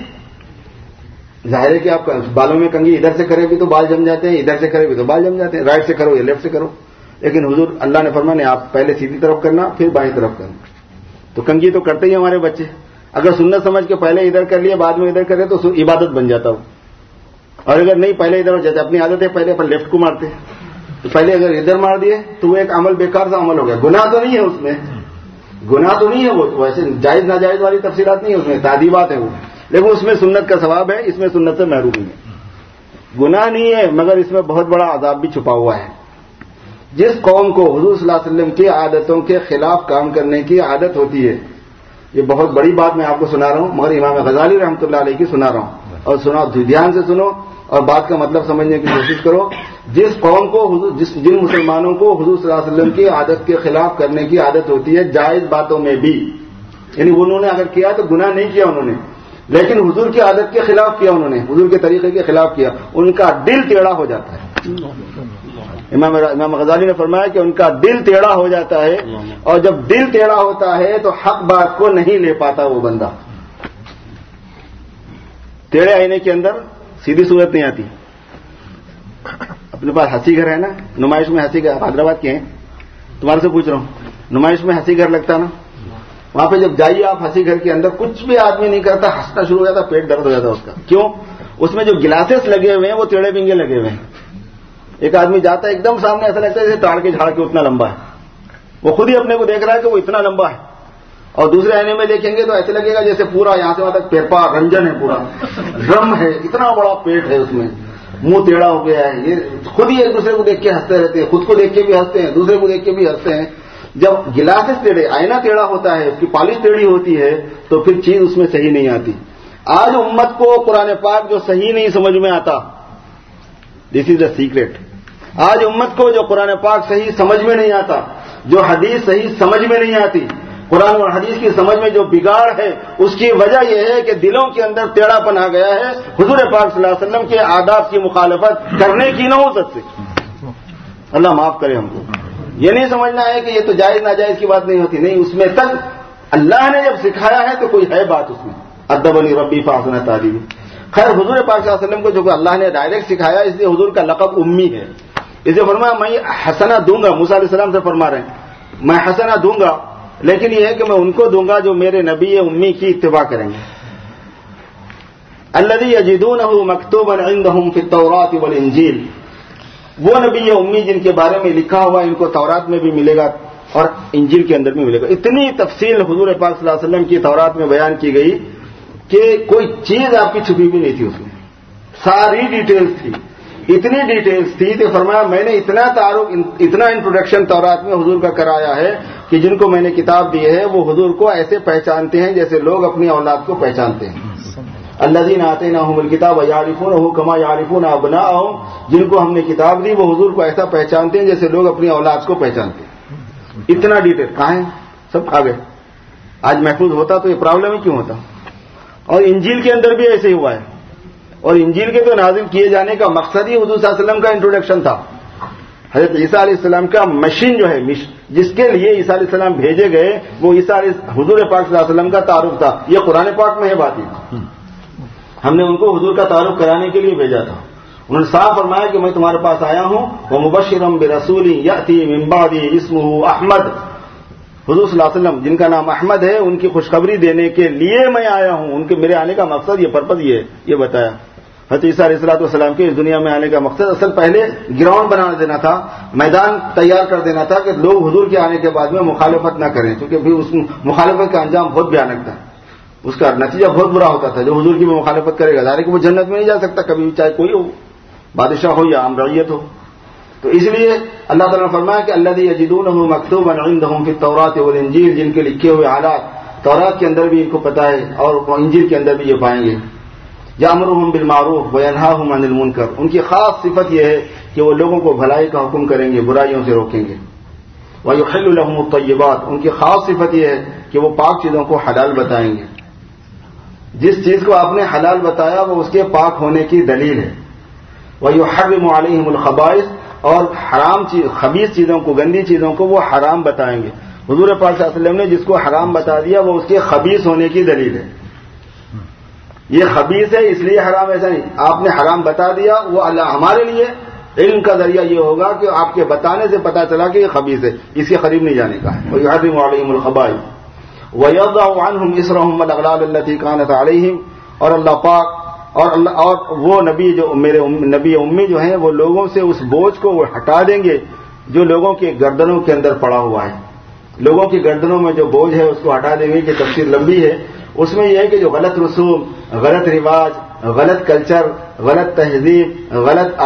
ظاہر ہے کہ آپ بالوں میں کنگھی ادھر سے کرے بھی تو بال جم جاتے ہیں, ادھر سے کرے بھی تو بال جم جاتے ہیں, رائٹ سے کرو یا لیفٹ سے کرو. لیکن حضور اللہ نے فرمایا آپ پہلے سیدھی طرف کرنا پھر بائیں طرف کرنا. تو کنگھی تو کرتے ہی ہمارے بچے, اگر سنت سمجھ کے پہلے ادھر کر لیا بعد میں ادھر کرے تو عبادت بن جاتا ہو. اور اگر نہیں پہلے ادھر ہو جاتے, اپنی عادت ہے پہلے پر لیفٹ کو مارتے, تو پہلے اگر ادھر مار دیے تو وہ ایک عمل بیکار سا عمل ہو گیا. گناہ تو نہیں ہے اس میں, گناہ تو نہیں ہے, وہ ویسے جائز ناجائز والی تفصیلات نہیں ہے اس میں, تعدیبات ہیں وہ, لیکن اس میں سنت کا ثواب ہے, اس میں سنت سے محروم نہیں ہے. گناہ نہیں ہے مگر اس میں بہت بڑا عذاب بھی چھپا ہوا ہے. جس قوم کو حضور صلی اللہ علیہ وسلم کی عادتوں کے خلاف کام کرنے کی عادت ہوتی ہے, یہ بہت بڑی بات میں آپ کو سنا رہا ہوں, مگر امام غزالی رحمۃ اللہ علیہ کی سنا رہا ہوں, اور سنا دھیان سے سنو اور بات کا مطلب سمجھنے کی کوشش کرو. جس قوم کو جن مسلمانوں کو حضور صلی اللہ علیہ وسلم کی عادت کے خلاف کرنے کی عادت ہوتی ہے جائز باتوں میں بھی, یعنی انہوں نے اگر کیا تو گناہ نہیں کیا انہوں نے, لیکن حضور کی عادت کے خلاف کیا انہوں نے, حضور کے طریقے کے خلاف کیا, ان کا دل ٹیڑھا ہو جاتا ہے. امام غزالی نے فرمایا کہ ان کا دل ٹیڑھا ہو جاتا ہے, اور جب دل ٹیڑھا ہوتا ہے تو حق بات کو نہیں لے پاتا وہ بندہ. ٹیڑھے آئینے کے اندر سیدھی صورت نہیں آتی. اپنے پاس ہنسی گھر ہے نا, نمائش میں ہنسی گھر, حیدرآباد کے ہیں, تمہارے سے پوچھ رہا ہوں, نمائش میں ہنسی گھر لگتا نا, وہاں پہ جب جائیے آپ ہنسی گھر کے اندر, کچھ بھی آدمی نہیں کرتا, ہنسنا شروع ہو جاتا, پیٹ درد ہو جاتا اس کا. کیوں؟ اس میں جو گلاسز لگے ہوئے ہیں وہ ٹیڑھے بنگے لگے ہوئے ہیں. ایک آدمی جاتا ہے ایک دم سامنے ایسا لگتا ہے جیسے تاڑ کے جھاڑ کے اتنا لمبا ہے. وہ خود ہی اپنے کو دیکھ رہا ہے کہ وہ اتنا لمبا ہے. اور دوسرے آئینے میں دیکھیں گے تو ایسے لگے گا جیسے پورا یہاں سے وہاں تک پیپا رنجن ہے, پورا ڈرم ہے, اتنا بڑا پیٹ ہے اس میں, منہ ٹیڑھا ہو گیا ہے. یہ خود ہی ایک دوسرے کو دیکھ کے ہنستے رہتے ہیں, خود کو دیکھ کے بھی ہنستے ہیں, دوسرے کو دیکھ کے بھی ہنستے ہیں. جب گلاسز ٹیڑھے, آئینہ ٹیڑھا ہوتا ہے, اس کی پالش ٹیڑھی ہوتی ہے تو پھر چیز اس میں صحیح نہیں آتی. آج امت کو قرآن پاک جو صحیح نہیں سمجھ میں آتا, دس از دا سیکریٹ. آج امت کو جو قرآن پاک صحیح سمجھ میں نہیں آتا, جو حدیث صحیح سمجھ میں نہیں آتی, قرآن اور حدیث کی سمجھ میں جو بگاڑ ہے, اس کی وجہ یہ ہے کہ دلوں کے اندر ٹیڑھا پن آ گیا ہے حضور پاک صلی اللہ علیہ وسلم کے آداب کی مخالفت کرنے کی نحوست سے. اللہ معاف کرے ہم کو. یہ نہیں سمجھنا ہے کہ یہ تو جائز ناجائز کی بات نہیں ہوتی, نہیں, اس میں تک اللہ نے جب سکھایا ہے تو کوئی ہے بات اس میں. ادبنی ربی فاحسن تعلیمی. خیر, حضور پاک صلی اللہ علیہ وسلم کو جو اللہ نے ڈائریکٹ سکھایا, اس لیے حضور کا لقب امی ہے. اسے فرمایا میں حسنہ دوں گا, موسیٰ علیہ السلام سے فرما رہے ہیں میں حسنہ دوں گا, لیکن یہ ہے کہ میں ان کو دوں گا جو میرے نبی امی کی اتباع کریں گے. الذی یجدونہ مکتوبا عندہم فی التوراۃ والانجیل. وہ نبی امی جن کے بارے میں لکھا ہوا ان کو تورات میں بھی ملے گا اور انجیل کے اندر بھی ملے گا. اتنی تفصیل حضور پاک صلی اللہ علیہ وسلم کی تورات میں بیان کی گئی کہ کوئی چیز آپ کی چھپی بھی نہیں تھی, اس میں ساری ڈیٹیلز تھی. اتنی ڈیٹیلز تھی کہ فرمایا میں نے اتنا تعارف, اتنا انٹروڈکشن تورات میں حضور کا کرایا ہے کہ جن کو میں نے کتاب دی ہے وہ حضور کو ایسے پہچانتے ہیں جیسے لوگ اپنی اولاد کو پہچانتے ہیں. الذین آتیناہم الکتاب یعرفونہ کما یعرفون ابناءہم. جن کو ہم نے کتاب دی وہ حضور کو ایسا پہچانتے ہیں جیسے لوگ اپنی اولاد کو پہچانتے ہیں. اتنا ڈیٹیل کہاں ہے, سب کھا گئے. آج محفوظ ہوتا تو یہ پرابلم ہی کیوں ہوتا. اور انجیل کے اندر بھی ایسے ہی ہوا ہے. اور انجیل کے تو نازل کیے جانے کا مقصد ہی حضور صلی اللہ علیہ وسلم کا انٹروڈکشن تھا. حضرت عیسیٰ علیہ السلام کا مشین جو ہے, جس کے لیے عیسیٰ علیہ السلام بھیجے گئے, وہ حضور پاک صلی اللہ علیہ وسلم کا تعارف تھا. یہ قرآن پاک میں ہے بات. ہم نے ان کو حضور کا تعارف کرانے کے لیے بھیجا تھا. انہوں نے صاف فرمایا کہ میں تمہارے پاس آیا ہوں ومبشرا برسول یأتی من بعدی اسمہ احمد. حضور صلی اللہ علیہ وسلم جن کا نام احمد ہے ان کی خوشخبری دینے کے لیے میں آیا ہوں. ان کے میرے آنے کا مقصد, یہ پرپز یہ بتایا. حضرت عیسیٰ علیہ السلام کے اس دنیا میں آنے کا مقصد اصل پہلے گراؤنڈ بنا دینا تھا, میدان تیار کر دینا تھا کہ لوگ حضور کے آنے کے بعد میں مخالفت نہ کریں, کیونکہ پھر اس مخالفت کا انجام بہت بھیانک تھا. اس کا نتیجہ بہت برا ہوتا تھا. جو حضور کی بھی مخالفت کرے گا ظاہر کہ وہ جنت میں نہیں جا سکتا کبھی, چاہے کوئی ہو, بادشاہ ہو یا عام رعیت ہو. تو اس لیے اللہ تعالیٰ نے فرمایا کہ الذی یجدونہ مکتوبا عندہم فی التوراۃ والانجیل. جن کے لکھے ہوئے حالات تورات کے اندر بھی ان کو پتہ ہے اور انجیل کے اندر بھی یہ پائیں گے. یامرہم بالمعروف وینہاہم عن المنکر. ان کی خاص صفت یہ ہے کہ وہ لوگوں کو بھلائی کا حکم کریں گے, برائیوں سے روکیں گے. ویحل لہم الطیبات. ان کی خاص صفت یہ ہے کہ وہ پاک چیزوں کو حلال بتائیں گے. جس چیز کو آپ نے حلال بتایا وہ اس کے پاک ہونے کی دلیل ہے. وَيُحَرِّمُ عَلَيْهِمُ الْخَبَائِثَ. اور حرام خبیث چیزوں کو, گندی چیزوں کو وہ حرام بتائیں گے. حضور پاک صلی اللہ علیہ وسلم نے جس کو حرام بتا دیا وہ اس کے خبیث ہونے کی دلیل ہے. یہ خبیث ہے اس لیے حرام, ایسا نہیں. آپ نے حرام بتا دیا, وہ اللہ ہمارے لیے علم کا ذریعہ یہ ہوگا کہ آپ کے بتانے سے پتا چلا کہ یہ خبیث ہے, اس کے قریب نہیں جانے کا ہے. وَيُحَرِّمُ عَلَيْهِمُ الْخَبَائِثَ وَيَضَعُ عَنْهُمْ إِصْرَهُمْ وَالْأَغْلَالَ الَّتِي كَانَتْ عَلَيْهِمْ. اور اللہ پاک اور وہ نبی جو میرے نبی امی جو ہیں وہ لوگوں سے اس بوجھ کو وہ ہٹا دیں گے جو لوگوں کے گردنوں کے اندر پڑا ہوا ہے. لوگوں کی گردنوں میں جو بوجھ ہے اس کو ہٹا دیں گے. کہ تفسیر لمبی ہے, اس میں یہ ہے کہ جو غلط رسوم, غلط رواج, غلط کلچر, غلط تہذیب, غلط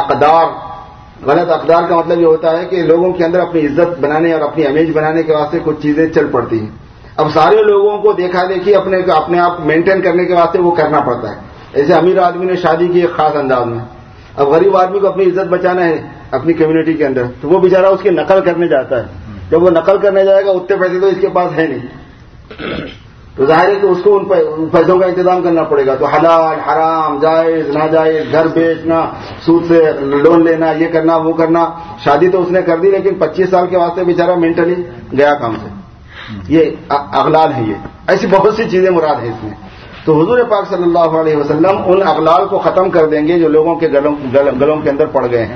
اقدار کا مطلب یہ ہوتا ہے کہ لوگوں کے اندر اپنی عزت بنانے اور اپنی امیج بنانے کے واسطے کچھ چیزیں چل پڑتی ہیں. اب سارے لوگوں کو دیکھا دیکھی اپنے آپ مینٹین کرنے کے واسطے وہ کرنا پڑتا ہے. ایسے امیر آدمی نے شادی کی ایک خاص انداز میں, اب غریب آدمی کو اپنی عزت بچانا ہے اپنی کمیونٹی کے اندر, تو وہ بیچارہ اس کی نقل کرنے جاتا ہے. جب وہ نقل کرنے جائے گا اتنے پیسے تو اس کے پاس ہے نہیں, تو ظاہر ہے کہ اس کو ان پیسوں کا انتظام کرنا پڑے گا. تو حلال حرام, جائز ناجائز, گھر بیچنا, سود سے لون لینا, یہ کرنا وہ کرنا. شادی تو اس نے کر دی لیکن 25 سال کے واسطے بیچارہ مینٹلی گیا کام سے. یہ اغلال ہے. یہ ایسی بہت سی چیزیں مراد ہیں اس میں. تو حضور پاک صلی اللہ علیہ وسلم ان اغلال کو ختم کر دیں گے جو لوگوں کے گلوں کے اندر پڑ گئے ہیں.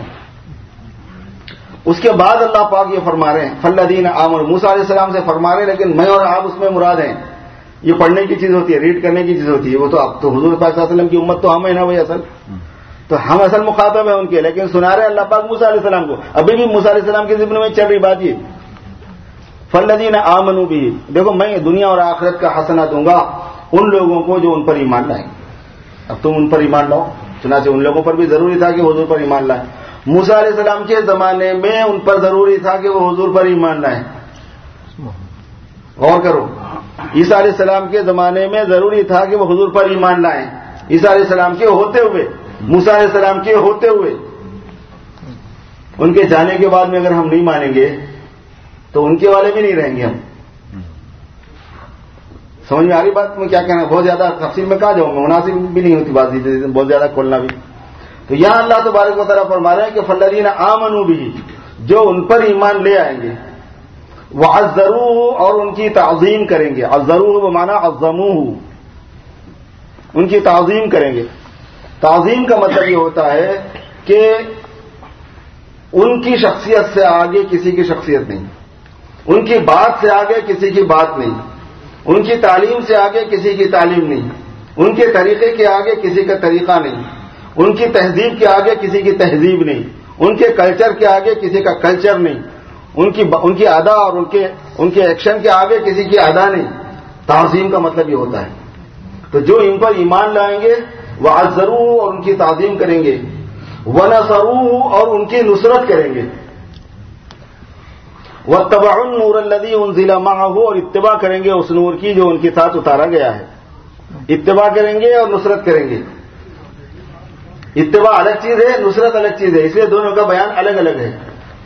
اس کے بعد اللہ پاک یہ فرما رہے ہیں فالذین آمنوا. موسیٰ علیہ السلام سے فرما رہے ہیں لیکن میں اور آپ اس میں مراد ہیں یہ پڑھنے کی چیز ہوتی ہے, ریڈ کرنے کی چیز ہوتی ہے. وہ تو اب تو حضور پاک صلی اللہ علیہ وسلم کی امت تو ہم ہے نا بھائی اصل, تو ہم اصل مخاطب ہیں ان کے, لیکن سنا رہے اللہ پاک موسیٰ علیہ السلام کو. ابھی بھی موسیٰ علیہ السلام کے ذمن میں چل رہی بات یہ فالذین آمنوا بہ, دیکھو میں دنیا اور آخرت کا حسنہ دوں گا ان لوگوں کو جو ان پر ایمان لائیں. اب تم ان پر ایمان لاؤ, چنانچہ ان لوگوں پر بھی ضروری تھا کہ وہ حضور پر ایمان لائیں. موسیٰ علیہ السلام کے زمانے میں ان پر ضروری تھا کہ وہ حضور پر ایمان لائیں. غور کرو, عیسیٰ علیہ السلام کے زمانے میں ضروری تھا کہ وہ حضور پر ایمان لائیں. عیسیٰ علیہ السلام کے ہوتے ہوئے, موسیٰ علیہ السلام کے ہوتے ہوئے, ان کے جانے کے بعد میں اگر ہم نہیں مانیں گے تو ان کے والے بھی نہیں رہیں گے ہم. سمجھ میں آ رہی بات میں کیا کہنا؟ بہت زیادہ تفصیل میں کہا جاؤں, مناسب بھی نہیں ہوتی بات, بہت زیادہ کھولنا بھی. تو یہاں اللہ تبارک و تعالیٰ فرما رہے ہیں کہ فالذین آمنوا بہ, جو ان پر ایمان لے آئیں گے, وعزروہ, اور ان کی تعظیم کریں گے. عزروہ بمعنی عظموہ, ان کی تعظیم کریں گے. تعظیم کا مطلب یہ ہوتا ہے کہ ان کی شخصیت سے آگے کسی کی شخصیت نہیں, ان کی بات سے آگے کسی کی بات نہیں, ان کی تعلیم سے آگے کسی کی تعلیم نہیں, ان کے طریقے کے آگے کسی کا طریقہ نہیں, ان کی تہذیب کے آگے کسی کی تہذیب نہیں, ان کے کلچر کے آگے کسی کا کلچر نہیں, ان کی ادا اور ان کے ایکشن کے آگے کسی کی ادا نہیں. تعظیم کا مطلب یہ ہوتا ہے. تو جو ان پر ایمان لائیں گے وعزروہ, اور ان کی تعظیم کریں گے, ونصروہ, اور ان کی نصرت کریں گے, واتبعوا النور الذی انزل معہ, اور اتباع کریں گے اس نور کی جو ان کے ساتھ اتارا گیا ہے. اتباع کریں گے اور نصرت کریں گے. اتباع الگ چیز ہے, نصرت الگ چیز ہے, اس لیے دونوں کا بیان الگ الگ ہے.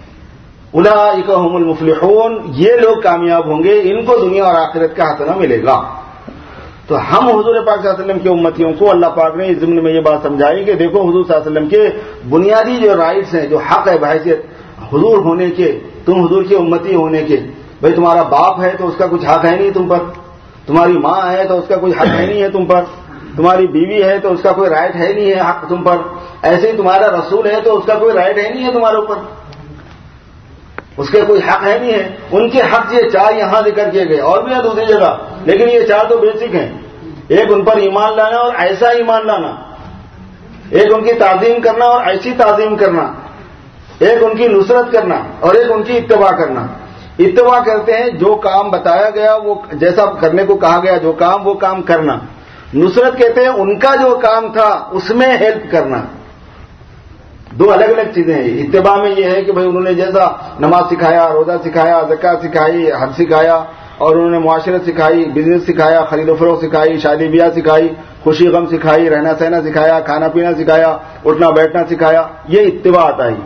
اولئک هم المفلحون, یہ لوگ کامیاب ہوں گے, ان کو دنیا اور آخرت کا حسنہ ملے گا. تو ہم حضور پاک صلی اللہ علیہ وسلم کے امتیوں کو اللہ پاک نے اس ضمن میں یہ بات سمجھائی کہ دیکھو حضور صلی اللہ علیہ وسلم کے بنیادی جو رائٹس ہیں, جو حق ہے بحیثیت حضور ہونے کے, تم حضور کے امتی ہونے کے. بھائی تمہارا باپ ہے تو اس کا کچھ حق ہے نہیں تم پر, تمہاری ماں ہے تو اس کا کوئی حق ہے نہیں ہے تم پر, تمہاری بیوی ہے تو اس کا کوئی رائٹ ہے نہیں ہے حق تم پر, ایسے ہی تمہارا رسول ہے تو اس کا کوئی رائٹ ہے نہیں ہے تمہارے اوپر, اس کے کوئی حق ہے نہیں ہے. ان کے حق یہ چار یہاں ذکر کیے گئے, اور بھی ہے دوسری جگہ, لیکن یہ چار تو بیسک ہیں. ایک ان پر ایمان لانا اور ایسا ایمان لانا, ایک ان کی تعظیم کرنا اور ایسی تعظیم کرنا, ایک ان کی نصرت کرنا اور ایک ان کی اتباع کرنا. اتباع کرتے ہیں جو کام بتایا گیا وہ جیسا کرنے کو کہا گیا جو کام وہ کام کرنا. نصرت کہتے ہیں ان کا جو کام تھا اس میں ہیلپ کرنا. دو الگ الگ چیزیں ہیں. اتباع میں یہ ہے کہ بھئی انہوں نے جیسا نماز سکھایا, روزہ سکھایا, زکات سکھائی, حج سکھایا, اور انہوں نے معاشرت سکھائی, بزنس سکھایا, خرید و فروخت سکھائی, شادی بیاہ سکھائی, خوشی غم سکھائی, رہنا سہنا سکھایا, کھانا پینا سکھایا, اٹھنا بیٹھنا سکھایا, یہ اتباع آتا ہے,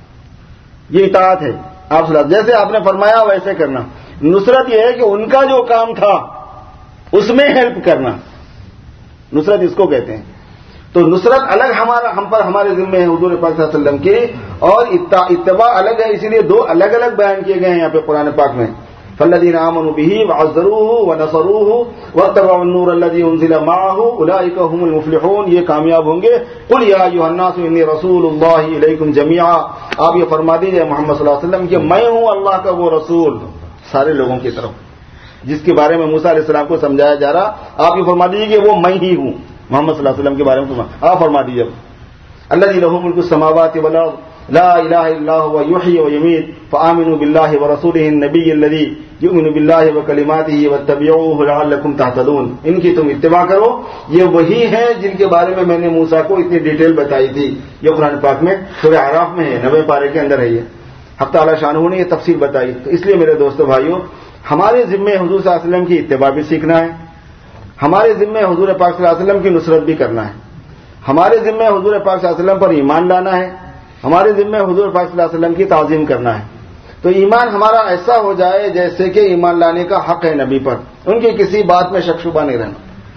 یہ اطاعت ہے. آپ جیسے آپ نے فرمایا ویسے کرنا. نصرت یہ ہے کہ ان کا جو کام تھا اس میں ہیلپ کرنا, نصرت اس کو کہتے ہیں. تو نصرت الگ ہم پر ہمارے ذمہ ہے حضور پاک صلی اللہ علیہ وسلم کی, اور اتباع الگ ہے. اسی لیے دو الگ الگ بیان کیے گئے ہیں یہاں پہ قرآن پاک میں. فالذین آمنوا بہ وعزروہ ونصروہ واتبعوا النور الذی انزل معہ اولئک هم المفلحون, یہ کامیاب ہوں گے. قل یا ایھا الناس انی رسول اللہ الیکم جمیعا, آپ یہ فرما دیجئے محمد صلی اللہ علیہ وسلم کہ میں ہوں اللہ کا وہ رسول سارے لوگوں کی طرف, جس کے بارے میں موسیٰ علیہ السلام کو سمجھایا جا رہا. آپ یہ فرما دیجئے کہ وہ میں ہی ہوں, محمد صلی اللہ علیہ وسلم کے بارے میں آپ فرما دیجئے. الذی لہ ملک السماوات والارض لا الہ الا هو یحیی ویمیت فآمنوا باللہ ورسولہ النبی الذی یؤمن باللہ وکلماتہ واتبعوہ لعلکم تہتدون. ان کی تم اتباع کرو, یہ وہی ہیں جن کے بارے میں نے موسیٰ کو اتنی ڈیٹیل بتائی تھی. یہ قرآن پاک میں سورہ اعراف میں ہے, 90 پارے کے اندر ہے. یہ حق تعالی شانہ نے یہ تفصیل بتائی. تو اس لیے میرے دوستو بھائیوں, ہمارے ذمے حضور صلی اللہ علیہ وسلم کی اتباع بھی سیکھنا ہے, ہمارے ذمے حضور پاک صلی اللہ علیہ وسلم کی نصرت بھی کرنا ہے, ہمارے ذمے حضور پاک صلی اللہ علیہ وسلم پر ایمان لانا ہے, ہمارے ذمے حضور پاک صلی اللہ علیہ وسلم کی تعظیم کرنا ہے. تو ایمان ہمارا ایسا ہو جائے جیسے کہ ایمان لانے کا حق ہے نبی پر, ان کی کسی بات میں شک شبہ نہیں رہنا.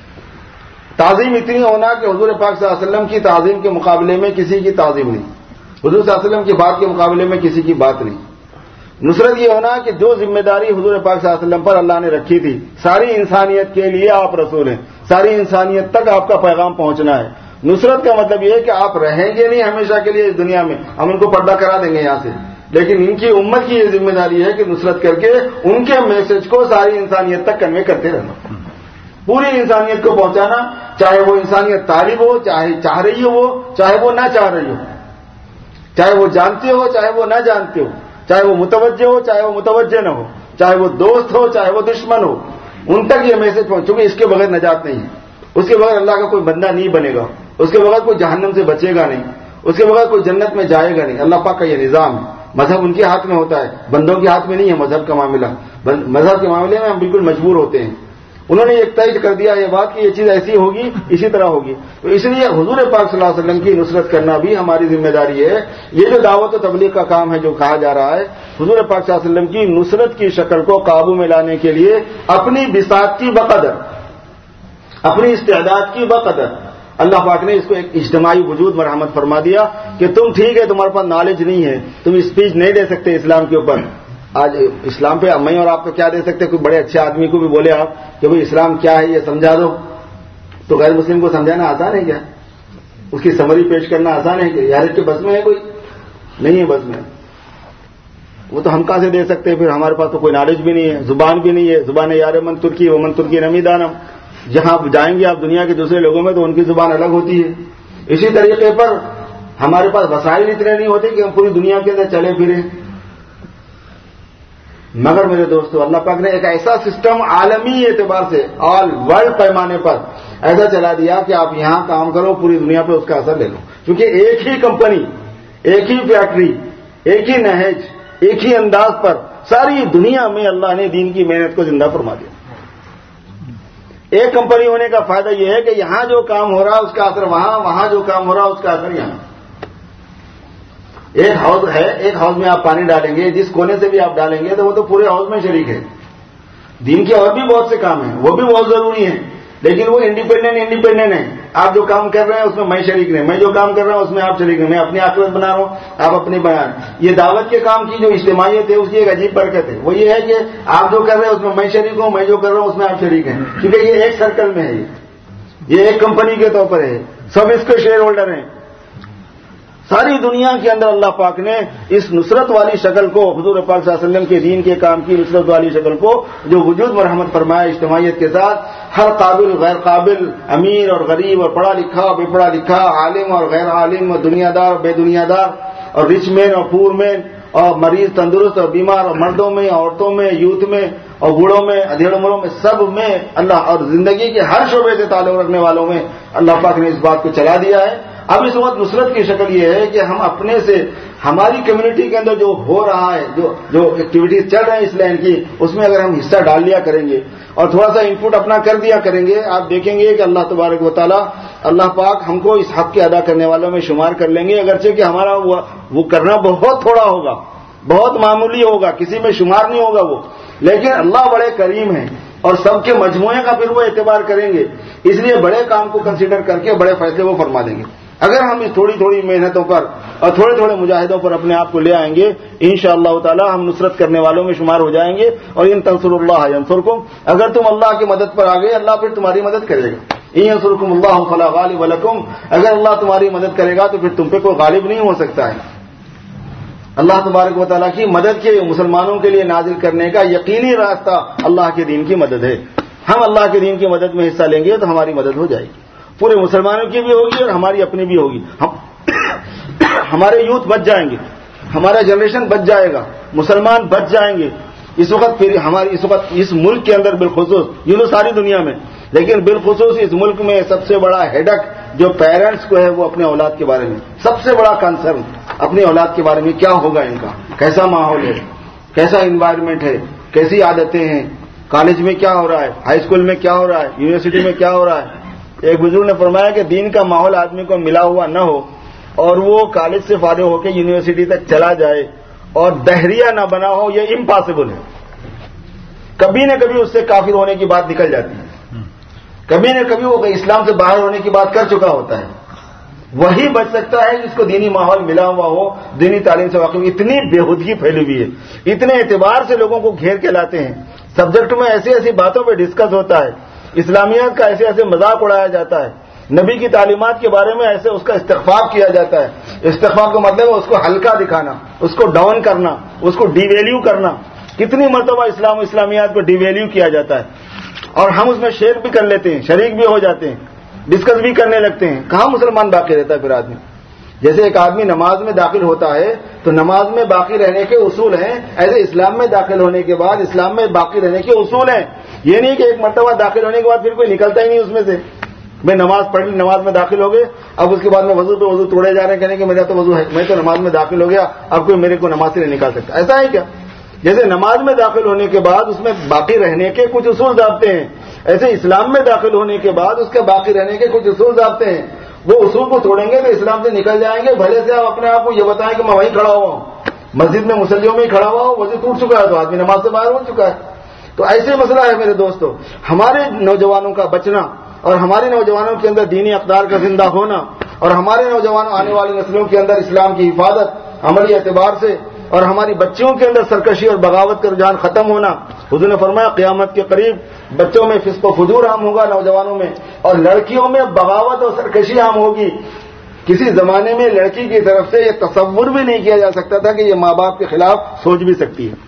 تعظیم اتنی ہونا کہ حضور پاک صلی اللہ علیہ وسلم کی تعظیم کے مقابلے میں کسی کی تعظیم نہیں, حضور صلی اللہ علیہ وسلم کی بات کے مقابلے میں کسی کی بات نہیں. نصرت یہ ہونا کہ جو ذمہ داری حضور پاک صلی اللہ علیہ وسلم پر اللہ نے رکھی تھی, ساری انسانیت کے لیے آپ رسول ہیں, ساری انسانیت تک آپ کا پیغام پہنچنا ہے. نصرت کا مطلب یہ ہے کہ آپ رہیں گے نہیں ہمیشہ کے لیے اس دنیا میں, ہم ان کو پردہ کرا دیں گے یہاں سے, لیکن ان کی امت کی یہ ذمہ داری ہے کہ نصرت کر کے ان کے میسج کو ساری انسانیت تک کنوے کرتے رہنا. پوری انسانیت کو پہنچانا، چاہے وہ انسانیت طالب ہو، چاہے چاہ رہی ہو، چاہے وہ نہ چاہ رہی ہو، چاہے وہ جانتے ہو چاہے وہ نہ جانتے ہو، چاہے وہ متوجہ ہو چاہے وہ متوجہ نہ ہو، چاہے وہ دوست ہو چاہے وہ دشمن ہو، ان تک یہ میسج پہنچو کہ اس کے بغیر نجات نہیں ہے، اس کے بغیر اللہ کا کوئی بندہ نہیں بنے گا، اس کے بغیر کوئی جہنم سے بچے گا نہیں، اس کے بغیر کوئی جنت میں جائے گا نہیں۔ اللہ پاک کا یہ نظام ہے۔ مذہب ان کے ہاتھ میں ہوتا ہے، بندوں کے ہاتھ میں نہیں ہے مذہب کا معاملہ۔ مذہب کے معاملے میں ہم بالکل مجبور ہوتے ہیں۔ انہوں نے ایک طے کر دیا یہ بات کہ یہ چیز ایسی ہوگی، اسی طرح ہوگی، تو اس لیے حضور پاک صلی اللہ علیہ وسلم کی نصرت کرنا بھی ہماری ذمہ داری ہے۔ یہ جو دعوت و تبلیغ کا کام ہے جو کہا جا رہا ہے، حضور پاک صلی اللہ علیہ وسلم کی نصرت کی شکل کو قابو میں لانے کے لیے اپنی بساط کی بقدر، اپنی استعداد کی بقدر اللہ پاک نے اس کو ایک اجتماعی وجود مرحمت فرما دیا کہ تم ٹھیک ہے، تمہارے پاس نالج نہیں ہے، تم اسپیچ نہیں دے سکتے اسلام کے اوپر۔ آج اسلام پہ میں اور آپ کو کیا دے سکتے؟ کوئی بڑے اچھے آدمی کو بھی بولے آپ کہ بھائی اسلام کیا ہے یہ سمجھا دو، تو غیر مسلم کو سمجھانا آسان ہے کیا؟ اس کی سمری پیش کرنا آسان ہے کیا؟ یار اس کے بس میں ہے کوئی؟ نہیں ہے بس میں۔ وہ تو ہم کہاں سے دے سکتے ہیں؟ پھر ہمارے پاس تو کوئی نالج بھی نہیں ہے، زبان بھی نہیں ہے، زبان یار من ترکی وہ من ترکی نمی دانم۔ جہاں جائیں گے آپ دنیا کے دوسرے لوگوں میں تو ان کی زبان الگ ہوتی ہے۔ اسی طریقے پر ہمارے پاس وسائل اتنے نہیں ہوتے کہ ہم پوری دنیا کے اندر چلے پھریں۔ مگر میرے دوستو، اللہ پاک نے ایک ایسا سسٹم عالمی اعتبار سے آل ورلڈ پیمانے پر ایسا چلا دیا کہ آپ یہاں کام کرو، پوری دنیا پہ اس کا اثر لے لو، کیونکہ ایک ہی کمپنی، ایک ہی فیکٹری، ایک ہی نہج، ایک ہی انداز پر ساری دنیا میں اللہ نے دین کی محنت کو زندہ فرما دیا۔ ایک کمپنی ہونے کا فائدہ یہ ہے کہ یہاں جو کام ہو رہا ہے اس کا اثر وہاں، وہاں جو کام ہو رہا ہے اس کا اثر یہاں۔ ایک ہاؤس ہے، ایک ہاؤس میں آپ پانی ڈالیں گے، جس کونے سے بھی آپ ڈالیں گے تو وہ تو پورے ہاؤس میں شریک ہے۔ دین کے اور بھی بہت سے کام ہیں، وہ بھی بہت ضروری ہیں، لیکن وہ انڈیپینڈنٹ ہیں۔ آپ جو کام کر رہے ہیں اس میں میں شریک نہیں، میں جو کام کر رہا ہوں اس میں آپ شریک نہیں، میں اپنی آخرت بنا رہا ہوں، آپ اپنی بنا رہے ہیں۔ یہ دعوت کے کام کی جو اجتماعیت ہے اس کی ایک عجیب برکت ہے، وہ یہ ہے کہ آپ جو کر رہے ہیں اس میں میں شریک ہوں، میں جو کر رہا ہوں اس میں آپ شریک ہیں، کیونکہ یہ ایک سرکل میں ہے، یہ ایک کمپنی کے طور پر ہے، سب اس کے شیئر ہولڈر ہیں۔ ساری دنیا کے اندر اللہ پاک نے اس نصرت والی شکل کو، حضور پاک صلی اللہ علیہ وسلم کے دین کے کام کی نصرت والی شکل کو جو وجود مرحمت فرمایا اجتماعیت کے ساتھ، ہر قابل غیر قابل، امیر اور غریب اور پڑھا لکھا بے پڑھا لکھا، عالم اور غیر عالم، دنیا دار بے دنیا دار، اور رچ مین اور پور مین، اور مریض تندرست اور بیمار، اور مردوں میں عورتوں میں یوتھ میں اور بوڑھوں میں ادھیڑ عمروں میں، سب میں اللہ، اور زندگی کے ہر شعبے سے تعلق رکھنے والوں میں اللہ پاک نے اس بات کو چلا دیا ہے۔ اب اس وقت نصرت کی شکل یہ ہے کہ ہم اپنے سے، ہماری کمیونٹی کے اندر جو ہو رہا ہے، جو ایکٹیویٹیز چل رہے ہیں اس لائن کی، اس میں اگر ہم حصہ ڈال لیا کریں گے اور تھوڑا سا ان پٹ اپنا کر دیا کریں گے، آپ دیکھیں گے کہ اللہ تبارک و تعالی، اللہ پاک ہم کو اس حق کے ادا کرنے والوں میں شمار کر لیں گے، اگرچہ کہ ہمارا وہ کرنا بہت تھوڑا ہوگا، بہت معمولی ہوگا، کسی میں شمار نہیں ہوگا وہ، لیکن اللہ بڑے کریم ہیں اور سب کے مجموعے کا پھر وہ اعتبار کریں گے، اس لیے بڑے کام کو کنسیڈر کر کے بڑے فیصلے وہ فرما دیں گے۔ اگر ہم اس تھوڑی تھوڑی محنتوں پر اور تھوڑے تھوڑے مجاہدوں پر اپنے آپ کو لے آئیں گے، انشاءاللہ تعالی ہم نصرت کرنے والوں میں شمار ہو جائیں گے۔ اور ان تنصروا اللہ ینصرکم، اگر تم اللہ کی مدد پر آ گئے اللہ پھر تمہاری مدد کرے گا۔ ان ینصرکم اللہ فلا غالب لکم، اگر اللہ تمہاری مدد کرے گا تو پھر تم پہ کوئی غالب نہیں ہو سکتا ہے۔ اللہ تبارک و تعالیٰ کی مدد کے مسلمانوں کے لیے نازل کرنے کا یقینی راستہ اللہ کے دین کی مدد ہے۔ ہم اللہ کے دین کی مدد میں حصہ لیں گے تو ہماری مدد ہو جائے گی، پورے مسلمانوں کی بھی ہوگی اور ہماری اپنی بھی ہوگی۔ ہمارے یوتھ بچ جائیں گے، ہمارا جنریشن بچ جائے گا، مسلمان بچ جائیں گے۔ اس وقت پھر اس وقت اس ملک کے اندر بالخصوص، یوں ساری دنیا میں، لیکن بالخصوص اس ملک میں سب سے بڑا ہیڈک جو پیرنٹس کو ہے وہ اپنے اولاد کے بارے میں، سب سے بڑا کنسرن اپنی اولاد کے بارے میں کیا ہوگا، ان کا کیسا ماحول ہے، کیسا انوائرمنٹ ہے، کیسی عادتیں ہیں، کالج میں کیا ہو رہا ہے، ہائی اسکول میں کیا ہو رہا ہے، یونیورسٹی میں کیا ہو رہا ہے۔ ایک بزرگ نے فرمایا کہ دین کا ماحول آدمی کو ملا ہوا نہ ہو اور وہ کالج سے فارغ ہو کے یونیورسٹی تک چلا جائے اور دہریہ نہ بنا ہو، یہ امپاسبل ہے۔ کبھی نہ کبھی اس سے کافر ہونے کی بات نکل جاتی ہے، کبھی نہ کبھی وہ اسلام سے باہر ہونے کی بات کر چکا ہوتا ہے۔ وہی بچ سکتا ہے جس کو دینی ماحول ملا ہوا ہو، دینی تعلیم سے واقف۔ اتنی بےہودگی پھیلی ہوئی ہے، اتنے اعتبار سے لوگوں کو گھیر کے لاتے ہیں، سبجیکٹ میں ایسی ایسی باتوں پہ ڈسکس ہوتا ہے، اسلامیات کا ایسے ایسے مذاق اڑایا جاتا ہے، نبی کی تعلیمات کے بارے میں ایسے اس کا استخفاف کیا جاتا ہے۔ استخفاف کا مطلب ہے اس کو ہلکا دکھانا، اس کو ڈاؤن کرنا، اس کو ڈی ویلیو کرنا۔ کتنی مرتبہ اسلام و اسلامیات کو ڈی ویلیو کیا جاتا ہے۔ اور ہم اس میں شیئر بھی کر لیتے ہیں, شریک بھی ہو جاتے ہیں, ڈسکس بھی کرنے لگتے ہیں, کہاں مسلمان باقی رہتا ہے پھر آدمی؟ جیسے ایک آدمی نماز میں داخل ہوتا ہے تو نماز میں باقی رہنے کے اصول ہیں, ایسے اسلام میں داخل ہونے کے بعد اسلام میں باقی رہنے کے اصول ہیں. یہ نہیں کہ ایک مرتبہ داخل ہونے کے بعد پھر کوئی نکلتا ہی نہیں اس میں سے. میں نماز پڑھ لی, نماز میں داخل ہو گئے, اب اس کے بعد میں وضو پہ وضو توڑے جا رہے ہیں, کہنے کہ میرا تو وضو ہے, میں تو نماز میں داخل ہو گیا, اب کوئی میرے کو نماز سے نہیں نکال سکتا. ایسا ہے کیا؟ جیسے نماز میں داخل ہونے کے بعد اس میں باقی رہنے کے کچھ اصول ضابطے ہیں, ایسے اسلام میں داخل ہونے کے بعد اس کے باقی رہنے کے کچھ اصول ضابطے ہیں. وہ اصول کو توڑیں گے تو اسلام سے نکل جائیں گے. بھلے سے آپ اپنے آپ کو یہ بتائیں کہ میں وہیں کھڑا ہوا ہوں, مسجد میں مصلیوں میں ہی کھڑا ہوا ہوں, وضو ٹوٹ چکا ہے تو آدمی نماز سے باہر ہو چکا ہے. تو ایسے مسئلہ ہے میرے دوستو. ہمارے نوجوانوں کا بچنا اور ہمارے نوجوانوں کے اندر دینی اقدار کا زندہ ہونا اور ہمارے نوجوانوں آنے والی نسلوں کے اندر اسلام کی حفاظت عملی اعتبار سے اور ہماری بچیوں کے اندر سرکشی اور بغاوت کا رجحان ختم ہونا. حضور نے فرمایا قیامت کے قریب بچوں میں فسق و فجور عام ہوگا, نوجوانوں میں, اور لڑکیوں میں بغاوت اور سرکشی عام ہوگی. کسی زمانے میں لڑکی کی طرف سے یہ تصور بھی نہیں کیا جا سکتا تھا کہ یہ ماں باپ کے خلاف سوچ بھی سکتی ہے.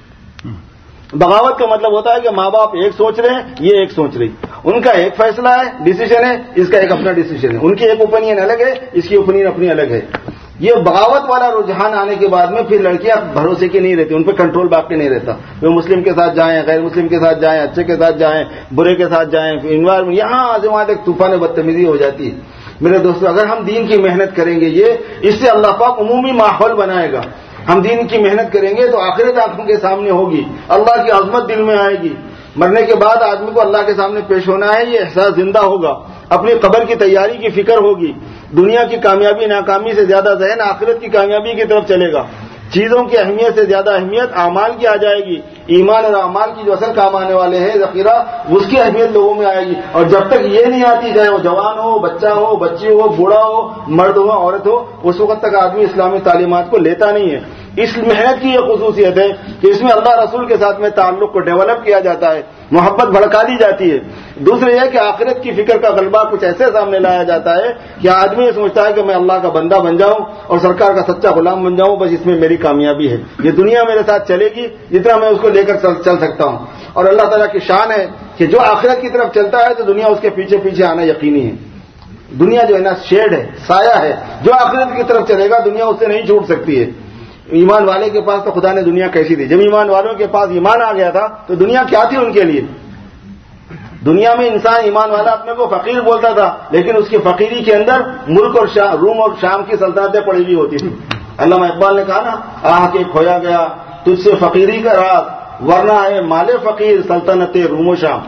بغاوت کا مطلب ہوتا ہے کہ ماں باپ ایک سوچ رہے ہیں, یہ ایک سوچ رہی, ان کا ایک فیصلہ ہے, ڈیسیژن ہے, اس کا ایک اپنا ڈیسیژن ہے, ان کی ایک اوپینین الگ ہے, اس کی اوپینین اپنی الگ ہے. یہ بغاوت والا رجحان آنے کے بعد میں پھر لڑکیاں بھروسے کی نہیں رہتی, ان پہ کنٹرول باقی نہیں رہتا. وہ مسلم کے ساتھ جائیں, غیر مسلم کے ساتھ جائیں, اچھے کے ساتھ جائیں, برے کے ساتھ جائیں, انوائرمنٹ یہاں سے وہاں تک طوفان بدتمیزی ہو جاتی ہے. میرے دوستو, اگر ہم دین کی محنت کریں گے, یہ اس سے اللہ پاک عمومی ماحول بنائے گا. ہم دین کی محنت کریں گے تو آخرت آنکھوں کے سامنے ہوگی, اللہ کی عظمت دل میں آئے گی. مرنے کے بعد آدمی کو اللہ کے سامنے پیش ہونا ہے, یہ احساس زندہ ہوگا. اپنی قبر کی تیاری کی فکر ہوگی. دنیا کی کامیابی ناکامی سے زیادہ ذہن آخرت کی کامیابی کی طرف چلے گا. چیزوں کی اہمیت سے زیادہ اہمیت اعمال کی آ جائے گی. ایمان اور اعمال کی جو اصل کام آنے والے ہیں ذخیرہ, اس کی اہمیت لوگوں میں آئے گی. اور جب تک یہ نہیں آتی, چاہے وہ جوان ہو, بچہ ہو, بچی ہو, بوڑھا ہو, مرد ہو, عورت ہو, اس وقت تک آدمی اسلامی تعلیمات کو لیتا نہیں ہے. اس محنت کی یہ خصوصیت ہے کہ اس میں اللہ رسول کے ساتھ میں تعلق کو ڈیولپ کیا جاتا ہے, محبت بھڑکا دی جاتی ہے. دوسرے یہ کہ آخرت کی فکر کا غلبہ کچھ ایسے سامنے لایا جاتا ہے کہ آدمی یہ سمجھتا ہے کہ میں اللہ کا بندہ بن جاؤں اور سرکار کا سچا غلام بن جاؤں, بس اس میں میری کامیابی ہے. یہ دنیا میرے ساتھ چلے گی جتنا میں اس کو لے کر چل سکتا ہوں. اور اللہ تعالیٰ کی شان ہے کہ جو آخرت کی طرف چلتا ہے تو دنیا اس کے پیچھے پیچھے آنا یقینی ہے. دنیا جو ہے نا شیڈ ہے, سایہ ہے. جو آخرت کی طرف چلے گا دنیا اس سے نہیں چھوٹ سکتی ہے. ایمان والے کے پاس تو خدا نے دنیا کیسی دی. جب ایمان والوں کے پاس ایمان آ گیا تھا تو دنیا کیا تھی ان کے لیے؟ دنیا میں انسان ایمان والا اپنے کو فقیر بولتا تھا, لیکن اس کی فقیری کے اندر ملک اور روم اور شام کی سلطنتیں پڑی ہوئی ہوتی تھی. علامہ اقبال نے کہا نا, آہ کے کھویا گیا تجھ سے فقیری کا راز, ورنہ ہے مال فقیر سلطنت روم و شام.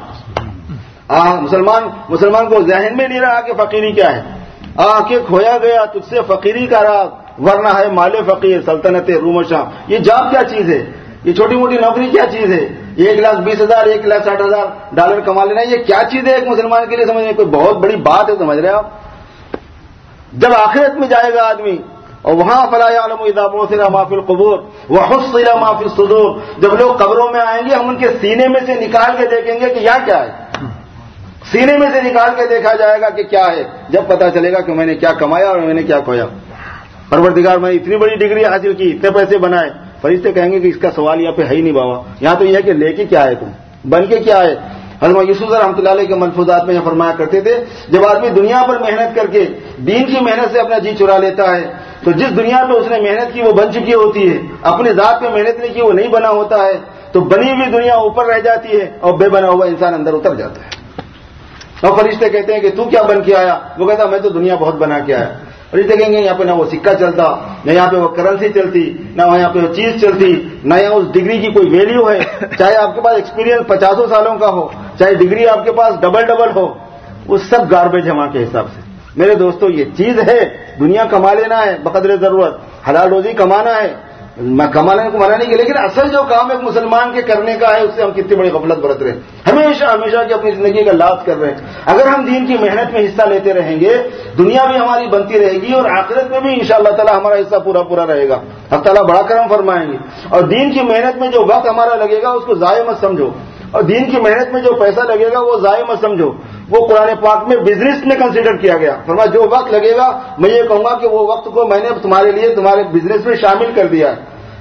مسلمان کو ذہن میں نہیں رہا کہ فقیری کیا ہے. آہ کے کھویا گیا تجھ سے فقیری کا راز, ورنہ ہے مال فقیر سلطنت روم و شام. یہ جاب کیا چیز ہے؟ یہ چھوٹی موٹی نوکری کیا چیز ہے؟ 1,20,000 $1,60,000 کما لینا یہ کیا چیز ہے ایک مسلمان کے لیے؟ سمجھنے کوئی بہت بڑی بات ہے, سمجھ رہے آپ؟ جب آخرت میں جائے گا آدمی اور وہاں فلا یعلم اذا بعثر ما فی القبور وحصل ما فی الصدور, جب لوگ قبروں میں آئیں گے ہم ان کے سینے میں سے نکال کے دیکھیں گے کہ یہاں کیا ہے. سینے میں سے نکال کے دیکھا جائے گا کہ کیا ہے, جب پتا چلے گا کہ میں نے کیا کمایا اور میں نے کیا کھویا. پروردگار میں اتنی بڑی ڈگری حاصل کی, اتنے پیسے بنائے. فرشتے کہیں گے کہ اس کا سوال یہاں پہ ہے ہی نہیں بابا, یہاں تو یہ ہے کہ لے کے کیا ہے تم, بن کے کیا ہے. حضرت یوسف رحمۃ اللہ علیہ کے ملفوظات میں یہ فرمایا کرتے تھے, جب آدمی دنیا پر محنت کر کے دین کی محنت سے اپنا جی چرا لیتا ہے تو جس دنیا پہ اس نے محنت کی وہ بن چکی ہوتی ہے, اپنے ذات پہ محنت نہیں کی وہ نہیں بنا ہوتا ہے, تو بنی ہوئی دنیا اوپر رہ جاتی ہے اور بے بنا ہوا انسان اندر اتر جاتا ہے. اور فرشتے کہتے ہیں کہ تو کیا بن کے آیا؟ وہ کہتا میں تو دنیا بہت بنا کے آیا. اور یہ دیکھیں گے یہاں پہ نہ وہ سکہ چلتا, نہ یہاں پہ وہ کرنسی چلتی, نہ یہاں پہ وہ چیز چلتی, نہ یہاں اس ڈگری کی کوئی ویلیو ہے. چاہے آپ کے پاس ایکسپیرینس 50 سالوں کا ہو, چاہے ڈگری آپ کے پاس ڈبل ہو, وہ سب گاربیج ہے وہاں کے حساب سے. میرے دوستو یہ چیز ہے, دنیا کما لینا ہے بقدر ضرورت, حلال روزی کمانا ہے, کمانے کو منع نہیں کیا, لیکن اصل جو کام ایک مسلمان کے کرنے کا ہے اس سے ہم کتنی بڑی غفلت برت رہے ہیں. ہمیشہ کی اپنی زندگی کا لاز کر رہے ہیں. اگر ہم دین کی محنت میں حصہ لیتے رہیں گے دنیا بھی ہماری بنتی رہے گی اور آخرت میں بھی انشاءاللہ تعالی ہمارا حصہ پورا رہے گا. اللہ تعالیٰ بڑا کرم فرمائیں گے. اور دین کی محنت میں جو وقت ہمارا لگے گا اس کو ضائع مت سمجھو, اور دین کی محنت میں جو پیسہ لگے گا وہ ضائع مت سمجھو. وہ قرآن پاک میں بزنس میں کنسیڈر کیا گیا. فرمایا جو وقت لگے گا میں یہ کہوں گا کہ وہ وقت کو میں نے تمہارے لیے تمہارے بزنس میں شامل کر دیا ہے.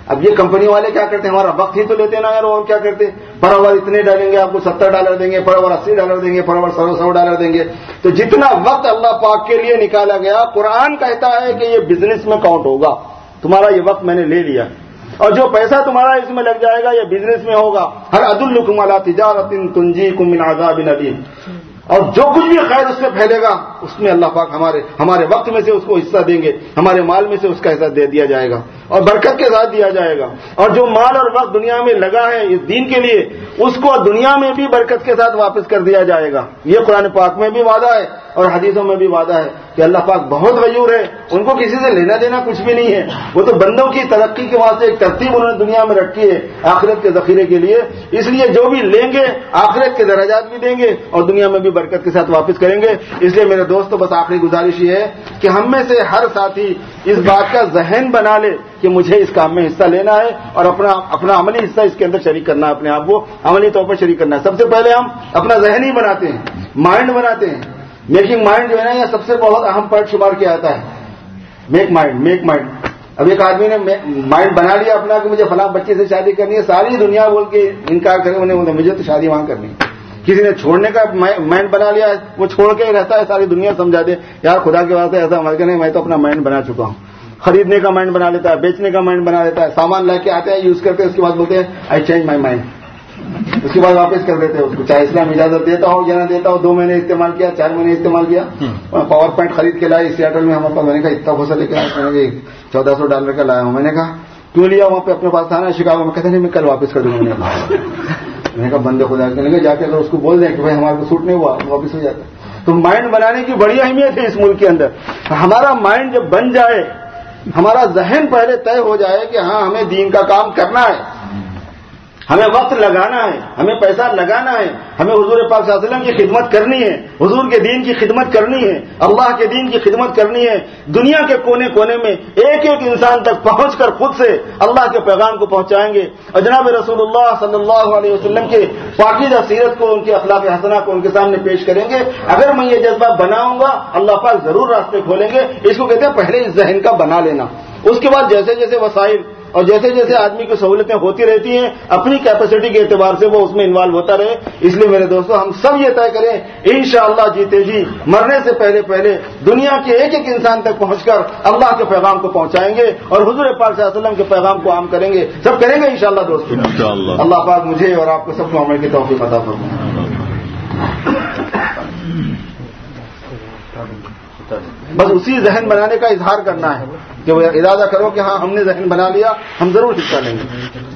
اب یہ کمپنی والے کیا کرتے ہیں, ہمارا وقت ہی تو لیتے نا یار, اور کیا کرتے, پر اوور اتنے ڈالیں گے, آپ کو $70 دیں گے, پر اوور $80 دیں گے, پر اوور $100 دیں گے. تو جتنا وقت اللہ پاک کے لیے نکالا گیا, قرآن کہتا ہے کہ یہ بزنس میں کاؤنٹ ہوگا, تمہارا یہ وقت میں نے لے لیا, اور جو پیسہ تمہارا اس میں لگ جائے گا یہ بزنس میں ہوگا. هل ادلکم علی تجارۃ تنجیکم من عذاب الیم, اور جو کچھ بھی خیر اس میں پھیلے گا اس میں اللہ پاک ہمارے وقت میں سے اس کو حصہ دیں گے, ہمارے مال میں سے اس کا حصہ دے دیا جائے گا, اور برکت کے ساتھ دیا جائے گا. اور جو مال اور وقت دنیا میں لگا ہے اس دین کے لیے, اس کو دنیا میں بھی برکت کے ساتھ واپس کر دیا جائے گا. یہ قرآن پاک میں بھی وعدہ ہے اور حدیثوں میں بھی وعدہ ہے کہ اللہ پاک بہت غیور ہے, ان کو کسی سے لینا دینا کچھ بھی نہیں ہے. وہ تو بندوں کی ترقی کے واسطے ایک ترتیب انہوں نے دنیا میں رکھی ہے آخرت کے ذخیرے کے لیے, اس لیے جو بھی لیں گے آخرت کے درجات بھی دیں گے اور دنیا میں بھی برکت کے ساتھ واپس کریں گے. اس لیے میرے دوستو بس آخری گزارش یہ ہے کہ ہم میں سے ہر ساتھی اس بات کا ذہن بنا لے کہ مجھے اس کام میں حصہ لینا ہے اور اپنا عملی حصہ اس کے اندر شریک کرنا ہے, اپنے آپ کو عملی طور پر شریک کرنا ہے. سب سے پہلے ہم اپنا ذہن ہی بناتے ہیں, مائنڈ بناتے ہیں. میکنگ مائنڈ جو ہے نا, یہ سب سے بہت اہم پارٹ شمار کیا جاتا ہے. Make mind. اب ایک آدمی نے مائنڈ بنا لیا اپنا کہ مجھے فلاں بچے سے شادی کرنی ہے, ساری دنیا بول کے انکار کرے, انہیں مجھے تو شادی وہاں کرنی ہے. کسی نے چھوڑنے کا مائنڈ بنا لیا, وہ چھوڑ کے ہی رہتا ہے, ساری دنیا سمجھا دے یار خدا کے واسطے ایسا ہمارے نہیں, میں تو اپنا مائنڈ بنا چکا ہوں. خریدنے کا مائنڈ بنا لیتا ہے, بیچنے کا مائنڈ بنا لیتا ہے, سامان لا کے آتے ہیں یوز کرتے ہیں, اس کے بعد بولتے ہیں آئی چینج مائی مائنڈ, اس کے بعد واپس کر دیتے ہیں اس کو, چاہے اسلام اجازت دیتا ہو یا نہ دیتا ہو. 2 مہینے استعمال کیا, 4 مہینے استعمال کیا, پاور پوائنٹ خرید کے لائے سیاٹل میں ہمارے پاس. میں نے کہا اتنا پیسہ لے کے آیا, $1400 کا لایا ہوں. میں نے کہا کیوں لیا, وہاں پہ اپنے پاس تھا نا شکاگو میں. کہتے نہیں میں کل واپس کر دوں گا. میں نے کہا بندے خدا کے لگے جا کے اگر اس کو بول دیں کہ بھائی ہمارے کو سوٹ نہیں ہوا, واپس ہو جاتا. تو مائنڈ بنانے کی بڑی اہمیت ہے اس ملک کے اندر. ہمارا مائنڈ جب بن جائے, ہمارا ذہن پہلے طے ہو جائے کہ ہاں ہمیں دین کا کام کرنا ہے, ہمیں وقت لگانا ہے, ہمیں پیسہ لگانا ہے, ہمیں حضور پاک صلی اللہ علیہ وسلم کی خدمت کرنی ہے, حضور کے دین کی خدمت کرنی ہے, اللہ کے دین کی خدمت کرنی ہے. دنیا کے کونے کونے میں ایک ایک انسان تک پہنچ کر خود سے اللہ کے پیغام کو پہنچائیں گے, اور جناب رسول اللہ صلی اللہ علیہ وسلم کے پاکیزہ سیرت کو, ان کے اخلاق حسنہ کو ان کے سامنے پیش کریں گے. اگر میں یہ جذبہ بناؤں گا اللہ پاک ضرور راستے کھولیں گے. اس کو کہتے ہیں پہلے اس ذہن کا بنا لینا. اس کے بعد جیسے جیسے وسائل اور جیسے جیسے آدمی کی سہولتیں ہوتی رہتی ہیں, اپنی کیپیسٹی کے اعتبار سے وہ اس میں انوالو ہوتا رہے. اس لیے میرے دوستو ہم سب یہ طے کریں انشاءاللہ جیتے جی مرنے سے پہلے دنیا کے ایک ایک انسان تک پہنچ کر اللہ کے پیغام کو پہنچائیں گے اور حضور پاک صلی اللہ علیہ وسلم کے پیغام کو عام کریں گے. سب کریں گے انشاءاللہ دوستو. اللہ پاک مجھے اور آپ کو سب کو عمل کی توفیق عطا فرمائے. بس اسی ذہن بنانے کا اظہار کرنا ہے کہ وہ ارادہ کرو کہ ہاں ہم نے ذہن بنا لیا, ہم ضرور حصہ لیں گے.